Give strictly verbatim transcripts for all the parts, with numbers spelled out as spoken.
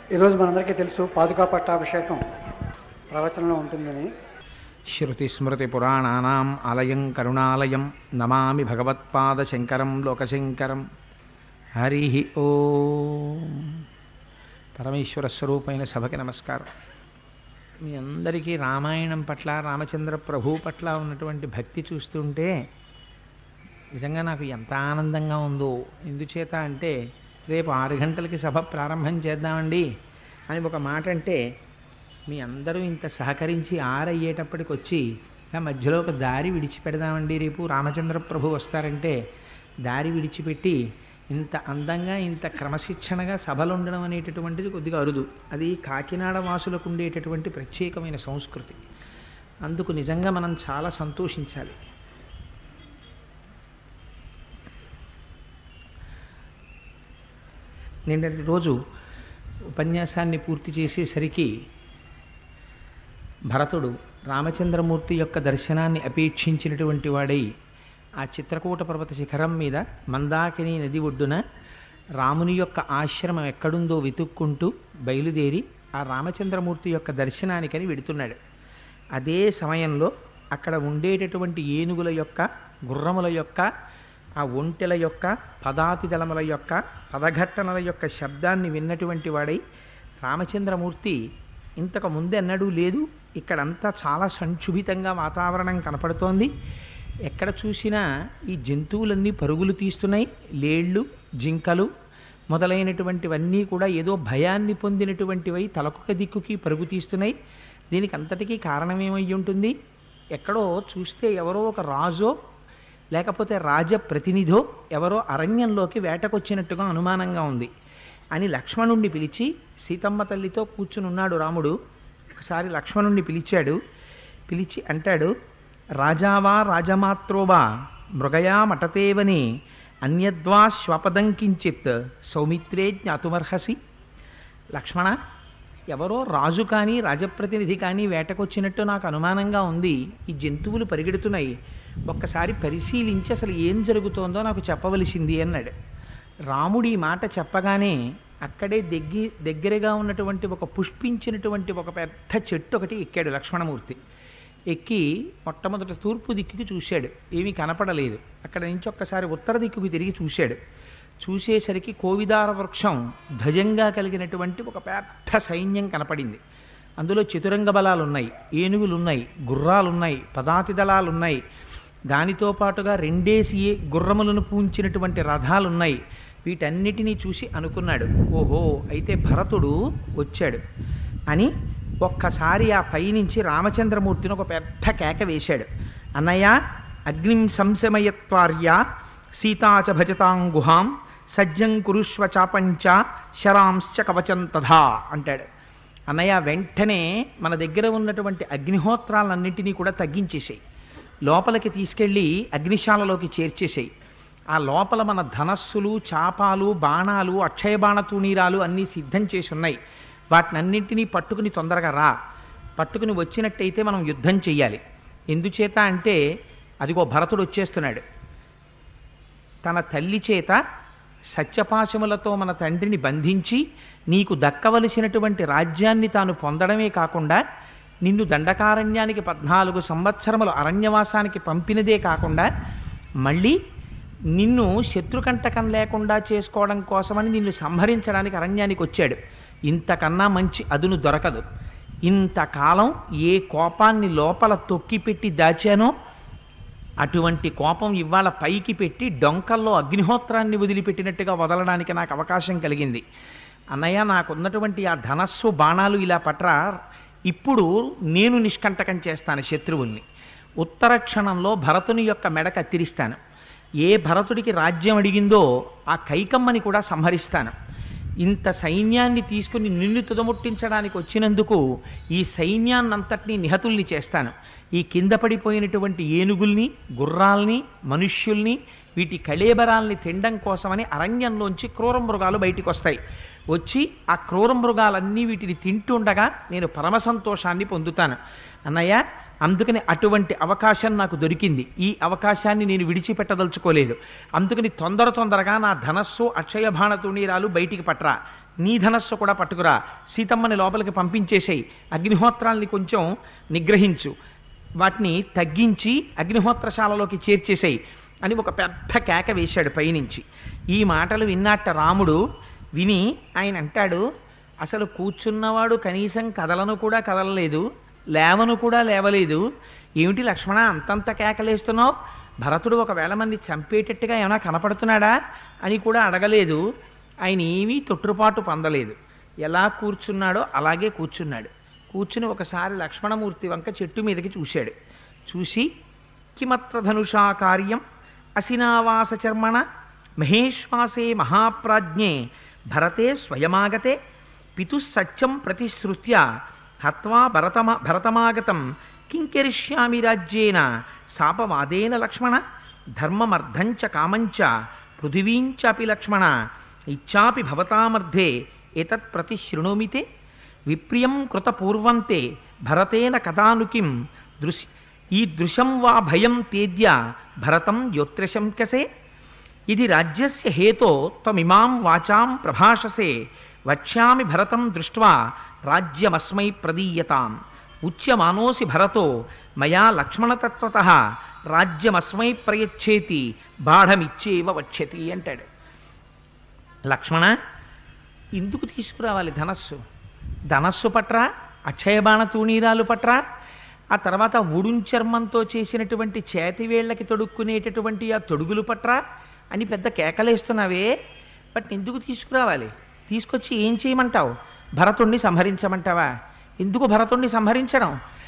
ఈరోజు మనందరికీ తెలుసు పాదుకా పట్టాభిషేకం ప్రవచనంలో ఉంటుందని. శృతిస్మృతిపురాణానాం ఆలయం కరుణాలయం నమామి భగవత్పాదశంకరం లోకశంకరం. హరి ఓం. పరమేశ్వర స్వరూపైన సభకి నమస్కారం. మీ అందరికీ రామాయణం పట్ల, రామచంద్ర ప్రభు పట్ల ఉన్నటువంటి భక్తి చూస్తుంటే నిజంగా నాకు ఎంత ఆనందంగా ఉందో. ఎందుచేత అంటే రేపు ఆరు గంటలకి సభ ప్రారంభం చేద్దామండి అని ఒక మాట అంటే మీ అందరూ ఇంత సహకరించి ఆరు అయ్యేటప్పటికి వచ్చి ఇలా మధ్యలో ఒక దారి విడిచిపెడదామండి, రేపు రామచంద్ర ప్రభు వస్తారంటే దారి విడిచిపెట్టి ఇంత అందంగా ఇంత క్రమశిక్షణగా సభలు ఉండడం అనేటటువంటిది కొద్దిగా అరుదు. అది కాకినాడ వాసులకు ఉండేటటువంటి ప్రత్యేకమైన సంస్కృతి. అందుకు నిజంగా మనం చాలా సంతోషించాలి. నిన్నటి రోజు ఉపన్యాసాన్ని పూర్తి చేసేసరికి భరతుడు రామచంద్రమూర్తి యొక్క దర్శనాన్ని అపేక్షించినటువంటి వాడై ఆ చిత్రకూట పర్వత శిఖరం మీద మందాకిని నది ఒడ్డున రాముని యొక్క ఆశ్రమం ఎక్కడుందో వెతుక్కుంటూ బయలుదేరి ఆ రామచంద్రమూర్తి యొక్క దర్శనానికని వెడుతున్నాడు. అదే సమయంలో అక్కడ ఉండేటటువంటి ఏనుగుల యొక్క, గుర్రముల యొక్క, ఆ ఒంటెల యొక్క, పదాతిదళముల యొక్క, పదఘట్టనల యొక్క శబ్దాన్ని విన్నటువంటి వాడై రామచంద్రమూర్తి ఇంతకు ముందెన్నడూ లేదు, ఇక్కడంతా చాలా సంక్షుభితంగా వాతావరణం కనపడుతోంది, ఎక్కడ చూసినా ఈ జంతువులన్నీ పరుగులు తీస్తున్నాయి, లేళ్ళు, జింకలు మొదలైనటువంటివన్నీ కూడా ఏదో భయాన్ని పొందినటువంటివై తలకొక దిక్కుకి పరుగు తీస్తున్నాయి. దీనికి అంతటికీ కారణమేమై ఉంటుంది? ఎక్కడో చూస్తే ఎవరో ఒక రాజో లేకపోతే రాజప్రతినిధో ఎవరో అరణ్యంలోకి వేటకొచ్చినట్టుగా అనుమానంగా ఉంది అని లక్ష్మణుణ్ణి పిలిచి, సీతమ్మ తల్లితో కూర్చుని ఉన్నాడు రాముడు. ఒకసారి లక్ష్మణుణ్ణి పిలిచాడు. పిలిచి అంటాడు, రాజావా రాజమాత్రోవా మృగయా మటతేవని అన్యద్వా శ్వపదం కించిత్ సౌమిత్రే జ్ఞాతుమర్హసి. లక్ష్మణ, ఎవరో రాజు కానీ రాజప్రతినిధి కానీ వేటకొచ్చినట్టు నాకు అనుమానంగా ఉంది, ఈ జంతువులు పరిగెడుతున్నాయి, ఒక్కసారి పరిశీలించి అసలు ఏం జరుగుతోందో నాకు చెప్పవలసింది అన్నాడు. రాముడి మాట చెప్పగానే అక్కడే దగ్గి దగ్గరగా ఉన్నటువంటి ఒక పుష్పించినటువంటి ఒక పెద్ద చెట్టు ఒకటి ఎక్కాడు లక్ష్మణమూర్తి. ఎక్కి మొట్టమొదట తూర్పు దిక్కుకి చూశాడు, ఏమీ కనపడలేదు. అక్కడ నుంచి ఒక్కసారి ఉత్తర దిక్కుకి తిరిగి చూశాడు. చూసేసరికి కోవిదార వృక్షం ధ్వజంగా కలిగినటువంటి ఒక పెద్ద సైన్యం కనపడింది. అందులో చతురంగ బలాలున్నాయి, ఏనుగులున్నాయి, గుర్రాలున్నాయి, పదాతి దళాలున్నాయి. దానితో పాటుగా రెండేసి గుర్రములను పూంచినటువంటి రథాలున్నాయి. వీటన్నిటినీ చూసి అనుకున్నాడు, ఓహో అయితే భరతుడు వచ్చాడు అని. ఒక్కసారి ఆ పైనుంచి రామచంద్రమూర్తిని ఒక పెద్ద కేక వేశాడు. అన్నయ్య, అగ్నిం సంశమయత్వార్య సీతాచ భజతాం గుహాం సజ్జం కురుష్వ చాపంచ శరాంశ్చ కవచం తథా అంటాడు. అన్నయ్య, వెంటనే మన దగ్గర ఉన్నటువంటి అగ్నిహోత్రాలన్నింటినీ కూడా తగ్గించేసాయి, లోపలికి తీసుకెళ్ళి అగ్నిశాలలోకి చేర్చేసాయి. ఆ లోపల మన ధనస్సులు, చాపాలు, బాణాలు, అక్షయ బాణతూణీరాలు అన్నీ సిద్ధం చేసి ఉన్నాయి. వాటినన్నింటినీ పట్టుకుని తొందరగా రా, పట్టుకుని వచ్చినట్టయితే మనం యుద్ధం చెయ్యాలి. ఎందుచేత అంటే అదిగో భరతుడు వచ్చేస్తున్నాడు. తన తల్లి చేత సత్యపాశములతో మన తండ్రిని బంధించి నీకు దక్కవలసినటువంటి రాజ్యాన్ని తాను పొందడమే కాకుండా నిన్ను దండకారణ్యానికి పద్నాలుగు సంవత్సరములు అరణ్యవాసానికి పంపినదే కాకుండా మళ్ళీ నిన్ను శత్రుకంటకం లేకుండా చేసుకోవడం కోసమని నిన్ను సంహరించడానికి అరణ్యానికి వచ్చాడు. ఇంతకన్నా మంచి అదును దొరకదు. ఇంతకాలం ఏ కోపాన్ని లోపల తొక్కిపెట్టి దాచానో అటువంటి కోపం ఇవాళ పైకి పెట్టి డొంకల్లో అగ్నిహోత్రాన్ని వదిలిపెట్టినట్టుగా వదలడానికి నాకు అవకాశం కలిగింది. అన్నయ్య, నాకున్నటువంటి ఆ ధనస్సు, బాణాలు ఇలా పట్రా, ఇప్పుడు నేను నిష్కంటకం చేస్తాను శత్రువుల్ని. ఉత్తర క్షణంలో భరతుని యొక్క మెడ కత్తిరిస్తాను. ఏ భరతుడికి రాజ్యం అడిగిందో ఆ కైకమ్మని కూడా సంహరిస్తాను. ఇంత సైన్యాన్ని తీసుకుని నిన్ను తుదముట్టించడానికి వచ్చినందుకు ఈ సైన్యాన్నంతటినీ నిహతుల్ని చేస్తాను. ఈ కింద పడిపోయినటువంటి ఏనుగుల్ని, గుర్రాల్ని, మనుష్యుల్ని, వీటి కళేబరాల్ని తినడం కోసమని అరణ్యంలోంచి క్రూర మృగాలు బయటికి వస్తాయి. వచ్చి ఆ క్రూర మృగాలన్నీ వీటిని తింటుండగా నేను పరమ సంతోషాన్ని పొందుతాను. అన్నయ్య, అందుకని అటువంటి అవకాశం నాకు దొరికింది. ఈ అవకాశాన్ని నేను విడిచిపెట్టదలుచుకోలేదు. అందుకని తొందర తొందరగా నా ధనస్సు అక్షయ బాణతూణీరాలు బయటికి పట్రా, నీ ధనస్సు కూడా పట్టుకురా, సీతమ్మని లోపలికి పంపించేసేయి, అగ్నిహోత్రాల్ని కొంచెం నిగ్రహించు, వాటిని తగ్గించి అగ్నిహోత్రశాలలోకి చేర్చేసేయి అని ఒక పెద్ద కేక వేశాడు పైనుంచి. ఈ మాటలు విన్నట్ట రాముడు విని ఆయన అంటాడు, అసలు కూర్చున్నవాడు కనీసం కదలను కూడా కదలలేదు, లేవను కూడా లేవలేదు, ఏమిటి లక్ష్మణ అంతంత కేకలేస్తున్నావు, భరతుడు ఒకవేళ మంది చంపేటట్టుగా ఏమైనా కనపడుతున్నాడా అని కూడా అడగలేదు. ఆయన ఏమీ తొట్టుపాటు పొందలేదు, ఎలా కూర్చున్నాడో అలాగే కూర్చున్నాడు. కూర్చుని ఒకసారి లక్ష్మణమూర్తి వంక చెట్టు మీదకి చూశాడు. చూసి కిమత్ర ధనుషా కార్యం అసినావాస చర్మణ మహేశ్వాసే మహాప్రాజ్ఞే భరతే స్వయమాగతే పితుస్సత్యం ప్రతిశ్రుత్య హత్వా భరతమ భరతమాగతం కింకరిష్యామి రాజ్యేన శాపవాదేన లక్ష్మణ ధర్మమర్ధంచ కామంచ పృథివీంచాపి లక్ష్మణ ఇచ్చాపి భవతామర్ధే ఏతత్ ప్రతిశృణోమితే విప్రియం కృతపూర్వంతే భరతేన కదానుకిం దృశ్ ఈ దృశం వా భయం తేద్య భరతం యోత్రశంకసే ఇది రాజ్యస్య హేతో త్వమిమాం వాచాం ప్రభాషసే వక్ష్యామి భరతం దృష్ట్వా రాజ్యమస్మై ప్రదీయతాం ఉచ్యమానోసి భరతో మయా లక్ష్మణతత్వతః రాజ్యమస్మై ప్రయచ్చేతి బాఢమిచ్చేవ వక్ష్యతి అంటాడు. లక్ష్మణ ఎందుకు తీసుకురావాలి ధనస్సు? ధనస్సు పట్రా, అక్షయబాణ తూణీరాలు పట్రా, ఆ తర్వాత ఉడుంచర్మంతో చేసినటువంటి చేతివేళ్లకి తొడుక్కునేటటువంటి ఆ తొడుగులు పట్రా అని పెద్ద కేకలేస్తున్నావే, బట్ ఎందుకు తీసుకురావాలి? తీసుకొచ్చి ఏం చేయమంటావు? భరతుణ్ణి సంహరించమంటావా? ఎందుకు భరతుణ్ణి సంహరించడం?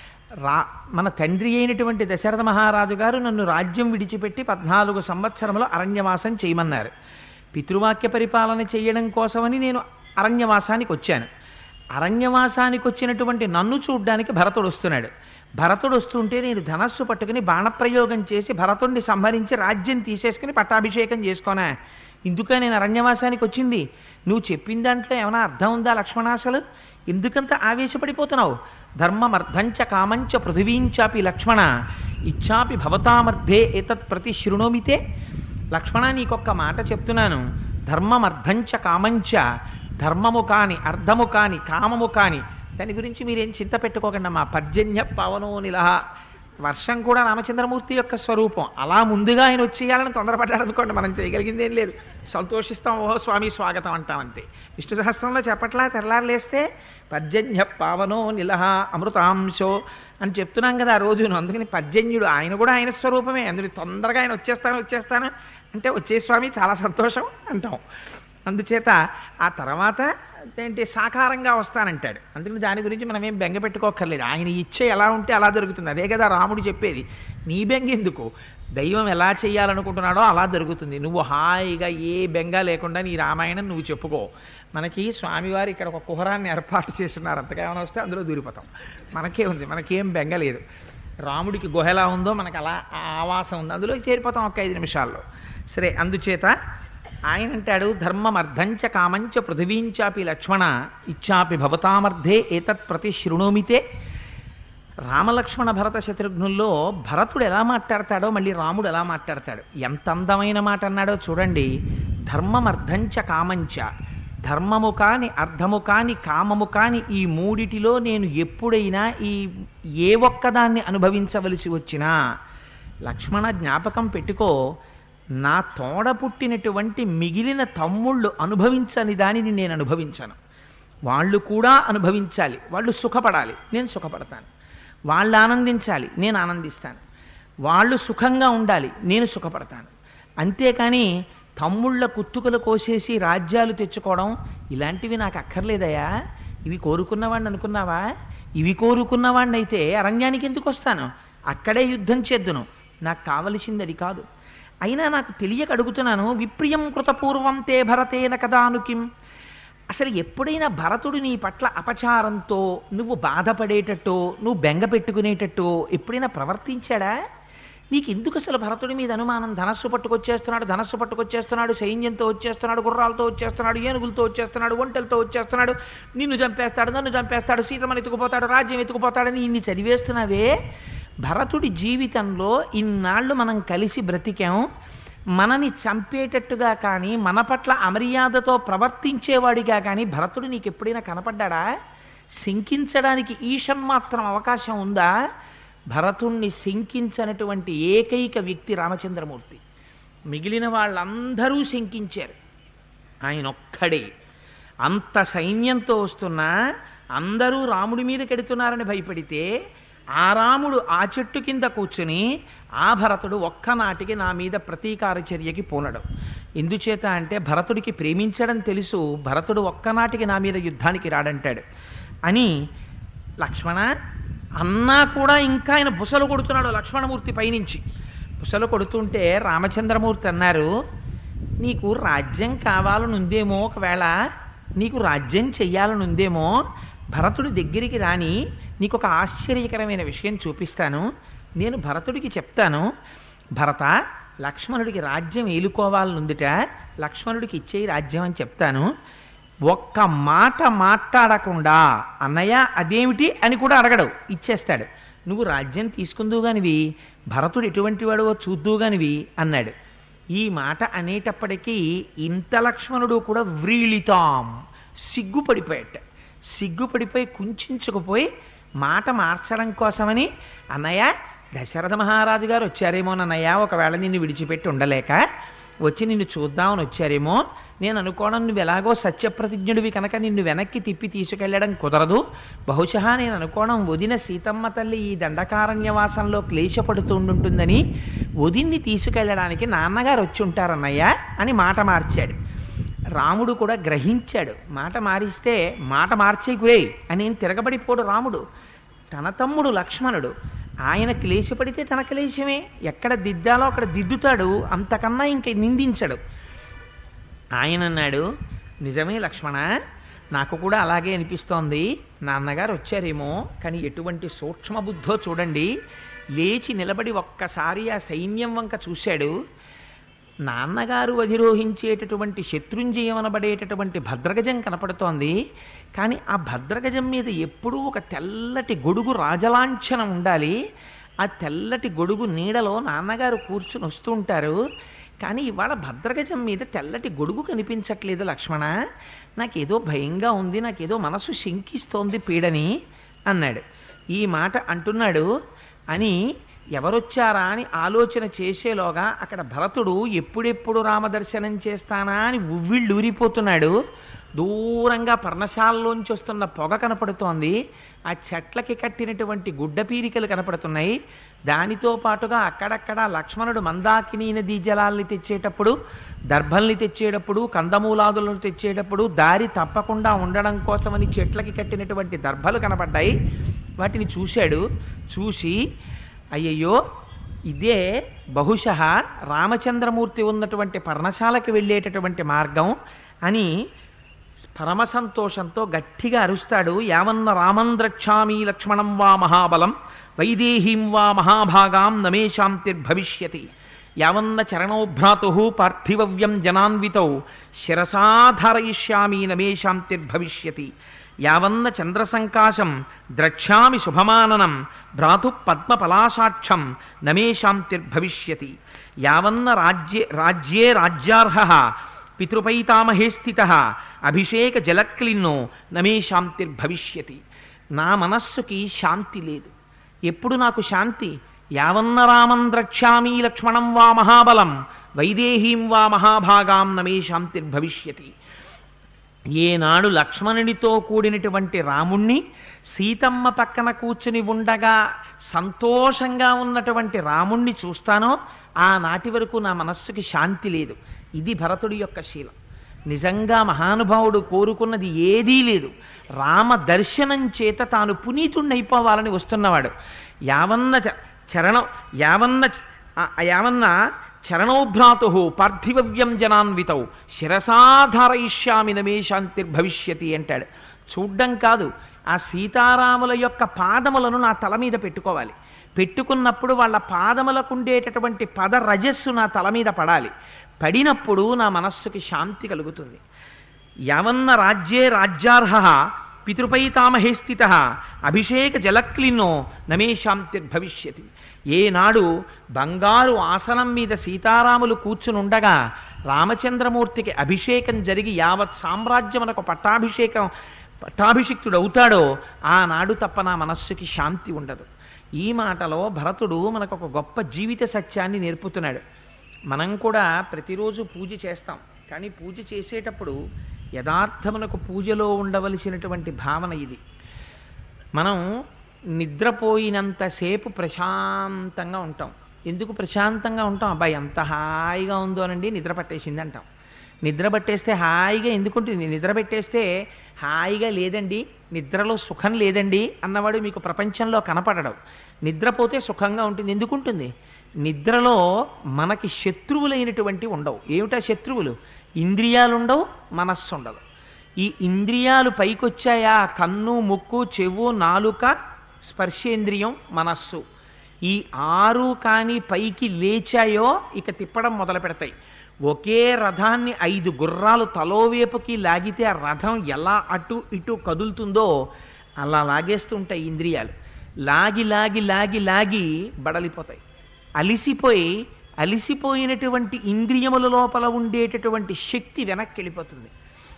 రా మన తండ్రి అయినటువంటి దశరథ మహారాజు గారు నన్ను రాజ్యం విడిచిపెట్టి పద్నాలుగు సంవత్సరములు అరణ్యవాసం చేయమన్నారు. పితృవాక్య పరిపాలన చేయడం కోసమని నేను అరణ్యవాసానికి వచ్చాను. అరణ్యవాసానికి వచ్చినటువంటి నన్ను చూడ్డానికి భరతుడు వస్తున్నాడు. భరతుడు వస్తుంటే నేను ధనస్సు పట్టుకుని బాణప్రయోగం చేసి భరతుడిని సంహరించి రాజ్యం తీసేసుకుని పట్టాభిషేకం చేసుకోనా? ఇందుకే నేను అరణ్యవాసానికి వచ్చింది. నువ్వు చెప్పిన దాంట్లో ఏమైనా అర్థం ఉందా లక్ష్మణాసలు? ఎందుకంత ఆవేశపడిపోతున్నావు? ధర్మమర్ధంచ కామంచ పృథివీంచాపి లక్ష్మణ ఇచ్చాపి భవతామర్ధే ఏతత్ ప్రతి శృణోమితే. లక్ష్మణ నీకొక్క మాట చెప్తున్నాను, ధర్మమర్ధంచ కామంచ, ధర్మము కాని అర్థము కాని కామము కాని దాని గురించి మీరేం చింత పెట్టుకోకండి. మా పర్జన్య పవనో నిలహ, వర్షం కూడా రామచంద్రమూర్తి యొక్క స్వరూపం. అలా ముందుగా ఆయన వచ్చేయాలని తొందరపడ్డాడు అనుకోండి, మనం చేయగలిగిందేం లేదు. సంతోషిస్తాం, ఓహో స్వామి స్వాగతం అంటామంతే. విష్ణు సహస్రంలో చెప్పట్లా తెల్లారులేస్తే పర్జన్య పావనో నిలహ అమృతాంశో అని చెప్తున్నాం కదా ఆ రోజును. అందుకని పర్జన్యుడు ఆయన కూడా ఆయన స్వరూపమే. అందుకని తొందరగా ఆయన వచ్చేస్తాను వచ్చేస్తాను అంటే వచ్చే స్వామి చాలా సంతోషం అంటాం. అందుచేత ఆ తర్వాత ఏంటి సాకారంగా వస్తానంటాడు. అందుకని దాని గురించి మనం ఏం బెంగ పెట్టుకోక్కర్లేదు. ఆయన ఇచ్చే ఎలా ఉంటే అలా జరుగుతుంది. అదే కదా రాముడు చెప్పేది. నీ బెంగ ఎందుకు? దైవం ఎలా చేయాలనుకుంటున్నాడో అలా జరుగుతుంది. నువ్వు హాయిగా ఏ బెంగ లేకుండా నీ రామాయణం నువ్వు చెప్పుకో. మనకి స్వామివారు ఇక్కడ ఒక కుహరాన్ని ఏర్పాటు చేస్తున్నారు. అంతగా ఏమైనా వస్తే అందులో దూరిపోతాం. మనకే ఉంది, మనకేం బెంగ లేదు. రాముడికి గుహ ఎలా ఉందో మనకు అలా ఆవాసం ఉంది, అందులో చేరిపోతాం ఒక ఐదు నిమిషాల్లో. సరే, అందుచేత ఆయన అంటాడు ధర్మమర్ధంచ కామంచ పృథివీంచాపి లక్ష్మణ ఇచ్చాపి భవతామర్ధే ఏతత్ ప్రతి శృణోమితే. రామలక్ష్మణ భరత శత్రుఘ్నుల్లో భరతుడు ఎలా మాట్లాడతాడో మళ్ళీ రాముడు ఎలా మాట్లాడతాడు. ఎంత అందమైన మాట అన్నాడో చూడండి. ధర్మమర్ధంచ కామంచ, ధర్మము కాని అర్థము కాని కామము కాని ఈ మూడిటిలో నేను ఎప్పుడైనా ఈ ఏ ఒక్కదాన్ని అనుభవించవలసి వచ్చినా లక్ష్మణ జ్ఞాపకం పెట్టుకో, నా తోడ పుట్టినటువంటి మిగిలిన తమ్ముళ్ళు అనుభవించని దానిని నేను అనుభవించను. వాళ్ళు కూడా అనుభవించాలి, వాళ్ళు సుఖపడాలి, నేను సుఖపడతాను. వాళ్ళు ఆనందించాలి, నేను ఆనందిస్తాను. వాళ్ళు సుఖంగా ఉండాలి, నేను సుఖపడతాను. అంతేకాని తమ్ముళ్ళ కుత్తుకలు కోసేసి రాజ్యాలు తెచ్చుకోవడం ఇలాంటివి నాకు అక్కర్లేదయా. ఇవి కోరుకున్నవాడిని అనుకున్నావా? ఇవి కోరుకున్నవాడిని అయితే అరణ్యానికి ఎందుకు వస్తాను? అక్కడే యుద్ధం చేద్దును. నాకు కావలసింది అది కాదు. అయినా నాకు తెలియక అడుగుతున్నాను. విప్రియం కృతపూర్వం తే భరతేన కదానుకిం. అసలు ఎప్పుడైనా భరతుడు నీ పట్ల అపచారంతో నువ్వు బాధపడేటట్టు నువ్వు బెంగ పెట్టుకునేటట్టు ఎప్పుడైనా ప్రవర్తించాడా? నీకు ఎందుకు అసలు భరతుడి మీద అనుమానం? ధనస్సు పట్టుకొచ్చేస్తున్నాడు, ధనస్సు పట్టుకొచ్చేస్తున్నాడు, సైన్యంతో వచ్చేస్తున్నాడు, గుర్రాలతో వచ్చేస్తున్నాడు, ఏనుగులతో వచ్చేస్తున్నాడు, ఒంటెలతో వచ్చేస్తున్నాడు, నిన్ను చంపేస్తాడు, నన్ను చంపేస్తాడు, సీతమని ఎత్తుకుపోతాడు, రాజ్యం ఎత్తుకుపోతాడని ఇన్ని చదివేస్తున్నావే. భరతుడి జీవితంలో ఇన్నాళ్ళు మనం కలిసి బ్రతికాం. మనని చంపేటట్టుగా కానీ మన పట్ల అమర్యాదతో ప్రవర్తించేవాడిగా కానీ భరతుడు నీకు ఎప్పుడైనా కనపడ్డా? శంకించడానికి ఈషన్ మాత్రం అవకాశం ఉందా? భరతుణ్ణి శంకించనటువంటి ఏకైక వ్యక్తి రామచంద్రమూర్తి. మిగిలిన వాళ్ళందరూ శంకించారు, ఆయన ఒక్కడే. అంత సైన్యంతో వస్తున్నా అందరూ రాముడి మీద కెడుతున్నారని భయపడితే ఆ రాముడు ఆ చెట్టు కింద కూర్చుని ఆ భరతుడు ఒక్కనాటికి నా మీద ప్రతీకార చర్యకి పోనడం. ఎందుచేత అంటే భరతుడికి ప్రేమించడం తెలుసు, భరతుడు ఒక్కనాటికి నా మీద యుద్ధానికి రాడంటాడు అని లక్ష్మణ అన్నా కూడా ఇంకా ఆయన బుసలు కొడుతున్నాడు లక్ష్మణమూర్తి పైనుంచి. బుసలు కొడుతుంటే రామచంద్రమూర్తి అన్నారు, నీకు రాజ్యం కావాలనుందేమో, ఒకవేళ నీకు రాజ్యం చెయ్యాలనుందేమో భరతుడి దగ్గరికి రాని, నీకు ఒక ఆశ్చర్యకరమైన విషయం చూపిస్తాను. నేను భరతుడికి చెప్తాను, భరత లక్ష్మణుడికి రాజ్యం ఏలుకోవాలనుందిట, లక్ష్మణుడికి ఇచ్చేయి రాజ్యం అని చెప్తాను. ఒక్క మాట మాట్లాడకుండా అన్నయ్య అదేమిటి అని కూడా అడగడు, ఇచ్చేస్తాడు. నువ్వు రాజ్యం తీసుకుందువుగానివి, భరతుడు ఎటువంటి వాడో చూద్దువుగానివి అన్నాడు. ఈ మాట అనేటప్పటికీ ఇంత లక్ష్మణుడు కూడా వ్రీళితాం సిగ్గుపడిపోయాట. సిగ్గుపడిపోయి కుంచుకుపోయి మాట మార్చడం కోసమని, అన్నయ్య దశరథ మహారాజు గారు వచ్చారేమోనన్నయ్య, ఒకవేళ నిన్ను విడిచిపెట్టి ఉండలేక వచ్చి నిన్ను చూద్దామని వచ్చారేమో, నేను అనుకోవడం నువ్వు ఎలాగో సత్యప్రతిజ్ఞుడివి కనుక నిన్ను వెనక్కి తిప్పి తీసుకెళ్లడం కుదరదు. బహుశా నేను అనుకోవడం వదిన సీతమ్మ తల్లి ఈ దండకారణ్యవాసంలో క్లేశపడుతుంటుందని వదిన్ని తీసుకెళ్లడానికి నాన్నగారు వచ్చి ఉంటారన్నయ్య అని మాట మార్చాడు. రాముడు కూడా గ్రహించాడు, మాట మారిస్తే మాట మార్చేకురే అని తిరగబడిపోడు రాముడు. తన తమ్ముడు లక్ష్మణుడు, ఆయన క్లేశపడితే తన క్లేశమే, ఎక్కడ దిద్దాలో అక్కడ దిద్దుతాడు, అంతకన్నా ఇంక నిందించడు. ఆయన అన్నాడు, నిజమే లక్ష్మణ, నాకు కూడా అలాగే అనిపిస్తోంది, నాన్నగారు వచ్చారేమో, కానీ ఎటువంటి సూక్ష్మబుద్ధో చూడండి. లేచి నిలబడి ఒక్కసారి ఆ సైన్యం వంక చూశాడు. నాన్నగారు అధిరోహించేటటువంటి శత్రుంజయమనబడేటటువంటి భద్రగజం కనపడుతోంది, కానీ ఆ భద్రగజం మీద ఎప్పుడూ ఒక తెల్లటి గొడుగు రాజలాంఛనం ఉండాలి. ఆ తెల్లటి గొడుగు నీడలో నాన్నగారు కూర్చుని వస్తూ ఉంటారు, కానీ ఇవాళ భద్రగజం మీద తెల్లటి గొడుగు కనిపించట్లేదు లక్ష్మణ, నాకేదో భయంగా ఉంది, నాకేదో మనసు శంకిస్తోంది పీడని అన్నాడు. ఈ మాట అంటున్నాడు అని ఎవరొచ్చారా అని ఆలోచన చేసేలోగా అక్కడ భరతుడు ఎప్పుడెప్పుడు రామదర్శనం చేస్తానా అని ఉవ్విళ్ళూరిపోతున్నాడు. దూరంగా పర్ణశాలలోంచి వస్తున్న పొగ కనపడుతోంది, ఆ చెట్లకి కట్టినటువంటి గుడ్డ పీరికలు కనపడుతున్నాయి. దానితో పాటుగా అక్కడక్కడ లక్ష్మణుడు మందాకినీ నదీ జలాల్ని తెచ్చేటప్పుడు, దర్భల్ని తెచ్చేటప్పుడు, కందమూలాదులను తెచ్చేటప్పుడు దారి తప్పకుండా ఉండడం కోసమని చెట్లకి కట్టినటువంటి దర్భలు కనపడ్డాయి. వాటిని చూశాడు. చూసి అయ్యయ్యో ఇదే బహుశః రామచంద్రమూర్తి ఉన్నటువంటి పర్ణశాలకి వెళ్ళేటటువంటి మార్గం అని పరమ సంతోషంతో గట్టిగా అరుస్తాడు. యావన్న రామంద్రక్షామి లక్ష్మణం వా మహాబలం వైదేహీం వా మహాభాగాం నమే శాంతిర్భవిష్యతి. యావన్న చరణోభ్రాతు పార్థివవ్యం జనాన్వితౌ శిరసాధారయిష్యామి నమే శాంతిర్భవిష్యతి. యావన్న చంద్రసంకాశం ద్రక్ష్యామి శుభమాననం భ్రాతు పద్మపలాసాక్షం నమే శాంతిర్భవిష్యతి. యావన్న రాజ్యే రాజ్యే రాజ్యార్హః పితృపైతామహే స్థితః అభిషేక జలక్లిన్నో నమే శాంతిర్భవిష్యతి. నా మనస్సుకి శాంతి లేదు. ఎప్పుడు నాకు శాంతి? యావన్న రామం ద్రక్ష్యామి లక్ష్మణం వా మహాబలం వైదేహీం వా మహాభాగాం నమే శాంతిర్భవిష్యతి. ఏనాడు లక్ష్మణునితో కూడినటువంటి రాముణ్ణి సీతమ్మ పక్కన కూర్చుని ఉండగా సంతోషంగా ఉన్నటువంటి రాముణ్ణి చూస్తానో ఆనాటి వరకు నా మనస్సుకి శాంతి లేదు. ఇది భరతుడి యొక్క శీలం. నిజంగా మహానుభావుడు కోరుకున్నది ఏదీ లేదు. రామ దర్శనం చేత తాను పునీతుణ్ణైపోవాలని వస్తున్నవాడు. యావన్న చరణం యావన్న యావన్న చరణోభ్రాతు పార్థివవ్యం జనాన్వితౌ శిరసాధారయిష్యామి నమే శాంతిర్భవిష్యతి అంటాడు. చూడ్డం కాదు, ఆ సీతారాముల యొక్క పాదములను నా తల మీద పెట్టుకోవాలి. పెట్టుకున్నప్పుడు వాళ్ళ పాదములకు ఉండేటటువంటి పద రజస్సు నా తల మీద పడాలి. పడినప్పుడు నా మనస్సుకి శాంతి కలుగుతుంది. యావన్న రాజ్యే రాజ్యార్హః పితృపై తామహే స్థిత అభిషేక జలక్లిన్నో నమే శాంతిర్భవిష్యతి. ఏనాడు బంగారు ఆసనం మీద సీతారాములు కూర్చునుండగా రామచంద్రమూర్తికి అభిషేకం జరిగి యావత్ సామ్రాజ్యమునకు పట్టాభిషేకం పట్టాభిషిక్తుడు అవుతాడో ఆనాడు తప్ప నా మనస్సుకి శాంతి ఉండదు. ఈ మాటలో భరతుడు మనకు ఒక గొప్ప జీవిత సత్యాన్ని నేర్పుతున్నాడు. మనం కూడా ప్రతిరోజు పూజ చేస్తాం, కానీ పూజ చేసేటప్పుడు యథార్థమునకు పూజలో ఉండవలసినటువంటి భావన ఇది. మనం నిద్రపోయినంతసేపు ప్రశాంతంగా ఉంటాం. ఎందుకు ప్రశాంతంగా ఉంటాం? అబ్బాయి ఎంత హాయిగా ఉందో అనండి, నిద్ర పట్టేసింది అంటాం. నిద్ర పట్టేస్తే హాయిగా ఎందుకుంటుంది? నిద్ర పెట్టేస్తే హాయిగా లేదండి, నిద్రలో సుఖం లేదండి అన్నవాడు మీకు ప్రపంచంలో కనపడడం. నిద్రపోతే సుఖంగా ఉంటుంది. ఎందుకుంటుంది? నిద్రలో మనకి శత్రువులైనటువంటి ఉండవు. ఏమిటా శత్రువులు? ఇంద్రియాలు ఉండవు, మనస్సు ఉండదు. ఈ ఇంద్రియాలు పైకొచ్చాయా, కన్ను, ముక్కు, చెవు, నాలుక, స్పర్శేంద్రియం, మనస్సు, ఈ ఆరు కానీ పైకి లేచాయో ఇక తిప్పడం మొదలు పెడతాయి. ఒకే రథాన్ని ఐదు గుర్రాలు తలోవేపుకి లాగితే ఆ రథం ఎలా అటు ఇటు కదులుతుందో అలా లాగేస్తుంటాయి ఇంద్రియాలు. లాగి లాగి లాగి లాగి బడలిపోతాయి. అలిసిపోయి అలిసిపోయినటువంటి ఇంద్రియముల లోపల ఉండేటటువంటి శక్తి వెనక్కి వెళ్ళిపోతుంది.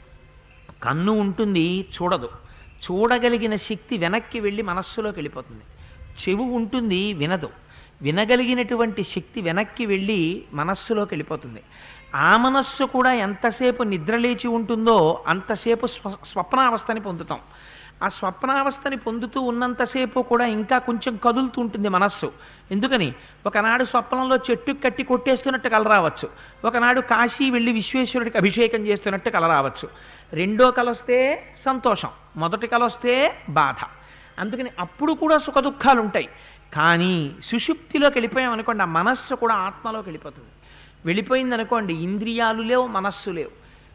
కన్ను ఉంటుంది, చూడదు. చూడగలిగిన శక్తి వెనక్కి వెళ్ళి మనస్సులోకి వెళ్ళిపోతుంది. చెవు ఉంటుంది, వినదు. వినగలిగినటువంటి శక్తి వెనక్కి వెళ్ళి మనస్సులోకి వెళ్ళిపోతుంది. ఆ మనస్సు కూడా ఎంతసేపు నిద్రలేచి ఉంటుందో అంతసేపు స్వ స్వప్నావస్థని పొందుతాం. ఆ స్వప్నావస్థని పొందుతూ ఉన్నంతసేపు కూడా ఇంకా కొంచెం కదులుతూ ఉంటుంది మనస్సు. ఎందుకని? ఒకనాడు స్వప్నంలో చెట్టు కట్టి కొట్టేస్తున్నట్టు కలరావచ్చు, ఒకనాడు కాశీ వెళ్ళి విశ్వేశ్వరుడికి అభిషేకం చేస్తున్నట్టు కలరావచ్చు. రెండో కలొస్తే సంతోషం, మొదటి కలొస్తే బాధ. అందుకని అప్పుడు కూడా సుఖ దుఃఖాలు ఉంటాయి. కానీ సుషుప్తిలోకి వెళ్ళిపోయామనుకోండి, ఆ మనస్సు కూడా ఆత్మలోకి వెళ్ళిపోతుంది. వెళ్ళిపోయిందనుకోండి, ఇంద్రియాలు లేవు, మనస్సు లేవు,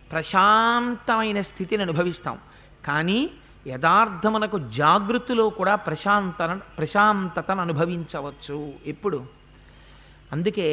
ప్రశాంతమైన స్థితిని అనుభవిస్తాం. కానీ యథార్థమునకు జాగృతిలో కూడా ప్రశాంత ప్రశాంతతను అనుభవించవచ్చు. ఎప్పుడు? అందుకే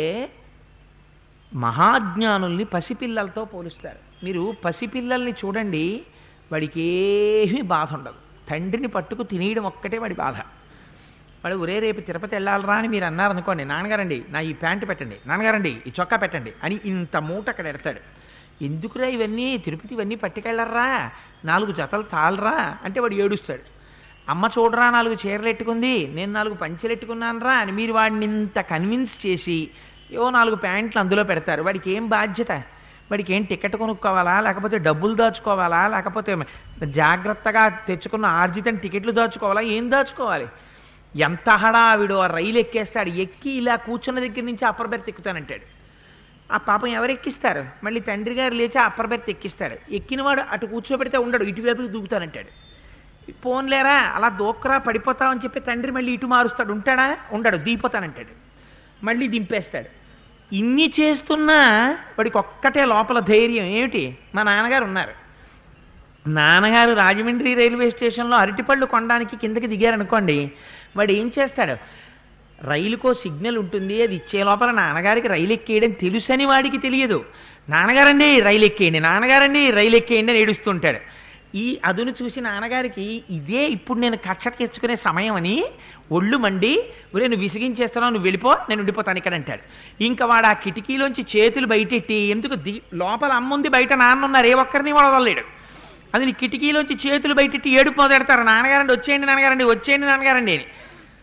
మహాజ్ఞానుల్ని పసిపిల్లలతో పోలుస్తారు. మీరు పసిపిల్లల్ని చూడండి, వాడికి ఏమీ బాధ ఉండదు. తండ్రిని పట్టుకు తినేయడం ఒక్కటే వాడి బాధ. వాడు ఒరే రేపు తిరుపతి వెళ్ళాలరా అని మీరు అన్నారనుకోండి, నాన్నగారండి నా ఈ ప్యాంటు పెట్టండి, నాన్నగారండి ఈ చొక్కా పెట్టండి అని ఇంత మూట అక్కడ ఎడతాడు. ఎందుకురా ఇవన్నీ, తిరుపతి ఇవన్నీ పట్టుకెళ్ళర్రా, నాలుగు జతలు తాళరా అంటే వాడు ఏడుస్తాడు. అమ్మ చూడరా నాలుగు చీరలు ఎట్టుకుంది, నేను నాలుగు పంచెలు ఎట్టుకున్నాను రా అని మీరు వాడిని ఇంత కన్విన్స్ చేసి ఏవో నాలుగు ప్యాంట్లు అందులో పెడతారు. వాడికి ఏం బాధ్యత? వాడికి ఏం టికెట్ కొనుక్కోవాలా, లేకపోతే డబ్బులు దాచుకోవాలా, లేకపోతే జాగ్రత్తగా తెచ్చుకున్న ఆర్జితం టికెట్లు దాచుకోవాలా? ఏం దాచుకోవాలి? ఎంత హడావిడో. ఆ రైలు ఎక్కేస్తాడు, ఎక్కి ఇలా కూర్చున్న దగ్గర నుంచి అప్పర్ బెర్త్ ఎక్కుతానంటాడు. ఆ పాపం ఎవరు ఎక్కిస్తారు? మళ్ళీ తండ్రి గారు లేచి అప్పర్ బెర్త్ ఎక్కిస్తాడు. ఎక్కినవాడు అటు కూర్చోబెడితే ఉండడు, ఇటువైపుకి దూకుతానంటాడు. పోన్లేరా అలా దూకరా పడిపోతావని చెప్పి తండ్రి మళ్ళీ ఇటు మారుస్తాడు. ఉంటాడా? ఉండడు, దిగిపోతానంటాడు. మళ్ళీ దింపేస్తాడు. ఇన్ని చేస్తున్నా వాడికి ఒక్కటే లోపల ధైర్యం. ఏమిటి? మా నాన్నగారు ఉన్నారు. నాన్నగారు రాజమండ్రి రైల్వే స్టేషన్లో అరటిపళ్ళు కొనడానికి కిందకి దిగారనుకోండి, వాడు ఏం చేస్తాడు? రైలుకో సిగ్నల్ ఉంటుంది, అది ఇచ్చే లోపల నాన్నగారికి రైలు ఎక్కేయడం తెలుసని వాడికి తెలియదు. నాన్నగారండి రైలు ఎక్కేయండి, నాన్నగారండి రైలు ఎక్కేయండి అని ఏడుస్తుంటాడు. ఈ అదును చూసి నాన్నగారికి ఇదే ఇప్పుడు నేను కక్ష తెచ్చుకునే సమయం అని ఒళ్ళు మండి, ఒరే నువ్వు విసిగించేస్తున్నావు, నువ్వు వెళ్ళిపో, నేను ఉండిపోతాను ఇక్కడ అంటాడు. ఇంకా వాడు ఆ కిటికీలోంచి చేతులు బయటెట్టి, ఎందుకు ది లోపల అమ్ముంది, బయట నాన్న ఉన్నారు, ఏ ఒక్కరిని వాడు వదలలేడు. అది నీ కిటికీలోంచి చేతులు బయటెట్టి ఏడుపు మొదలెడతారు, నాన్నగారండి వచ్చేయండి, నాన్నగారండి వచ్చేయండి, నాన్నగారండి అని.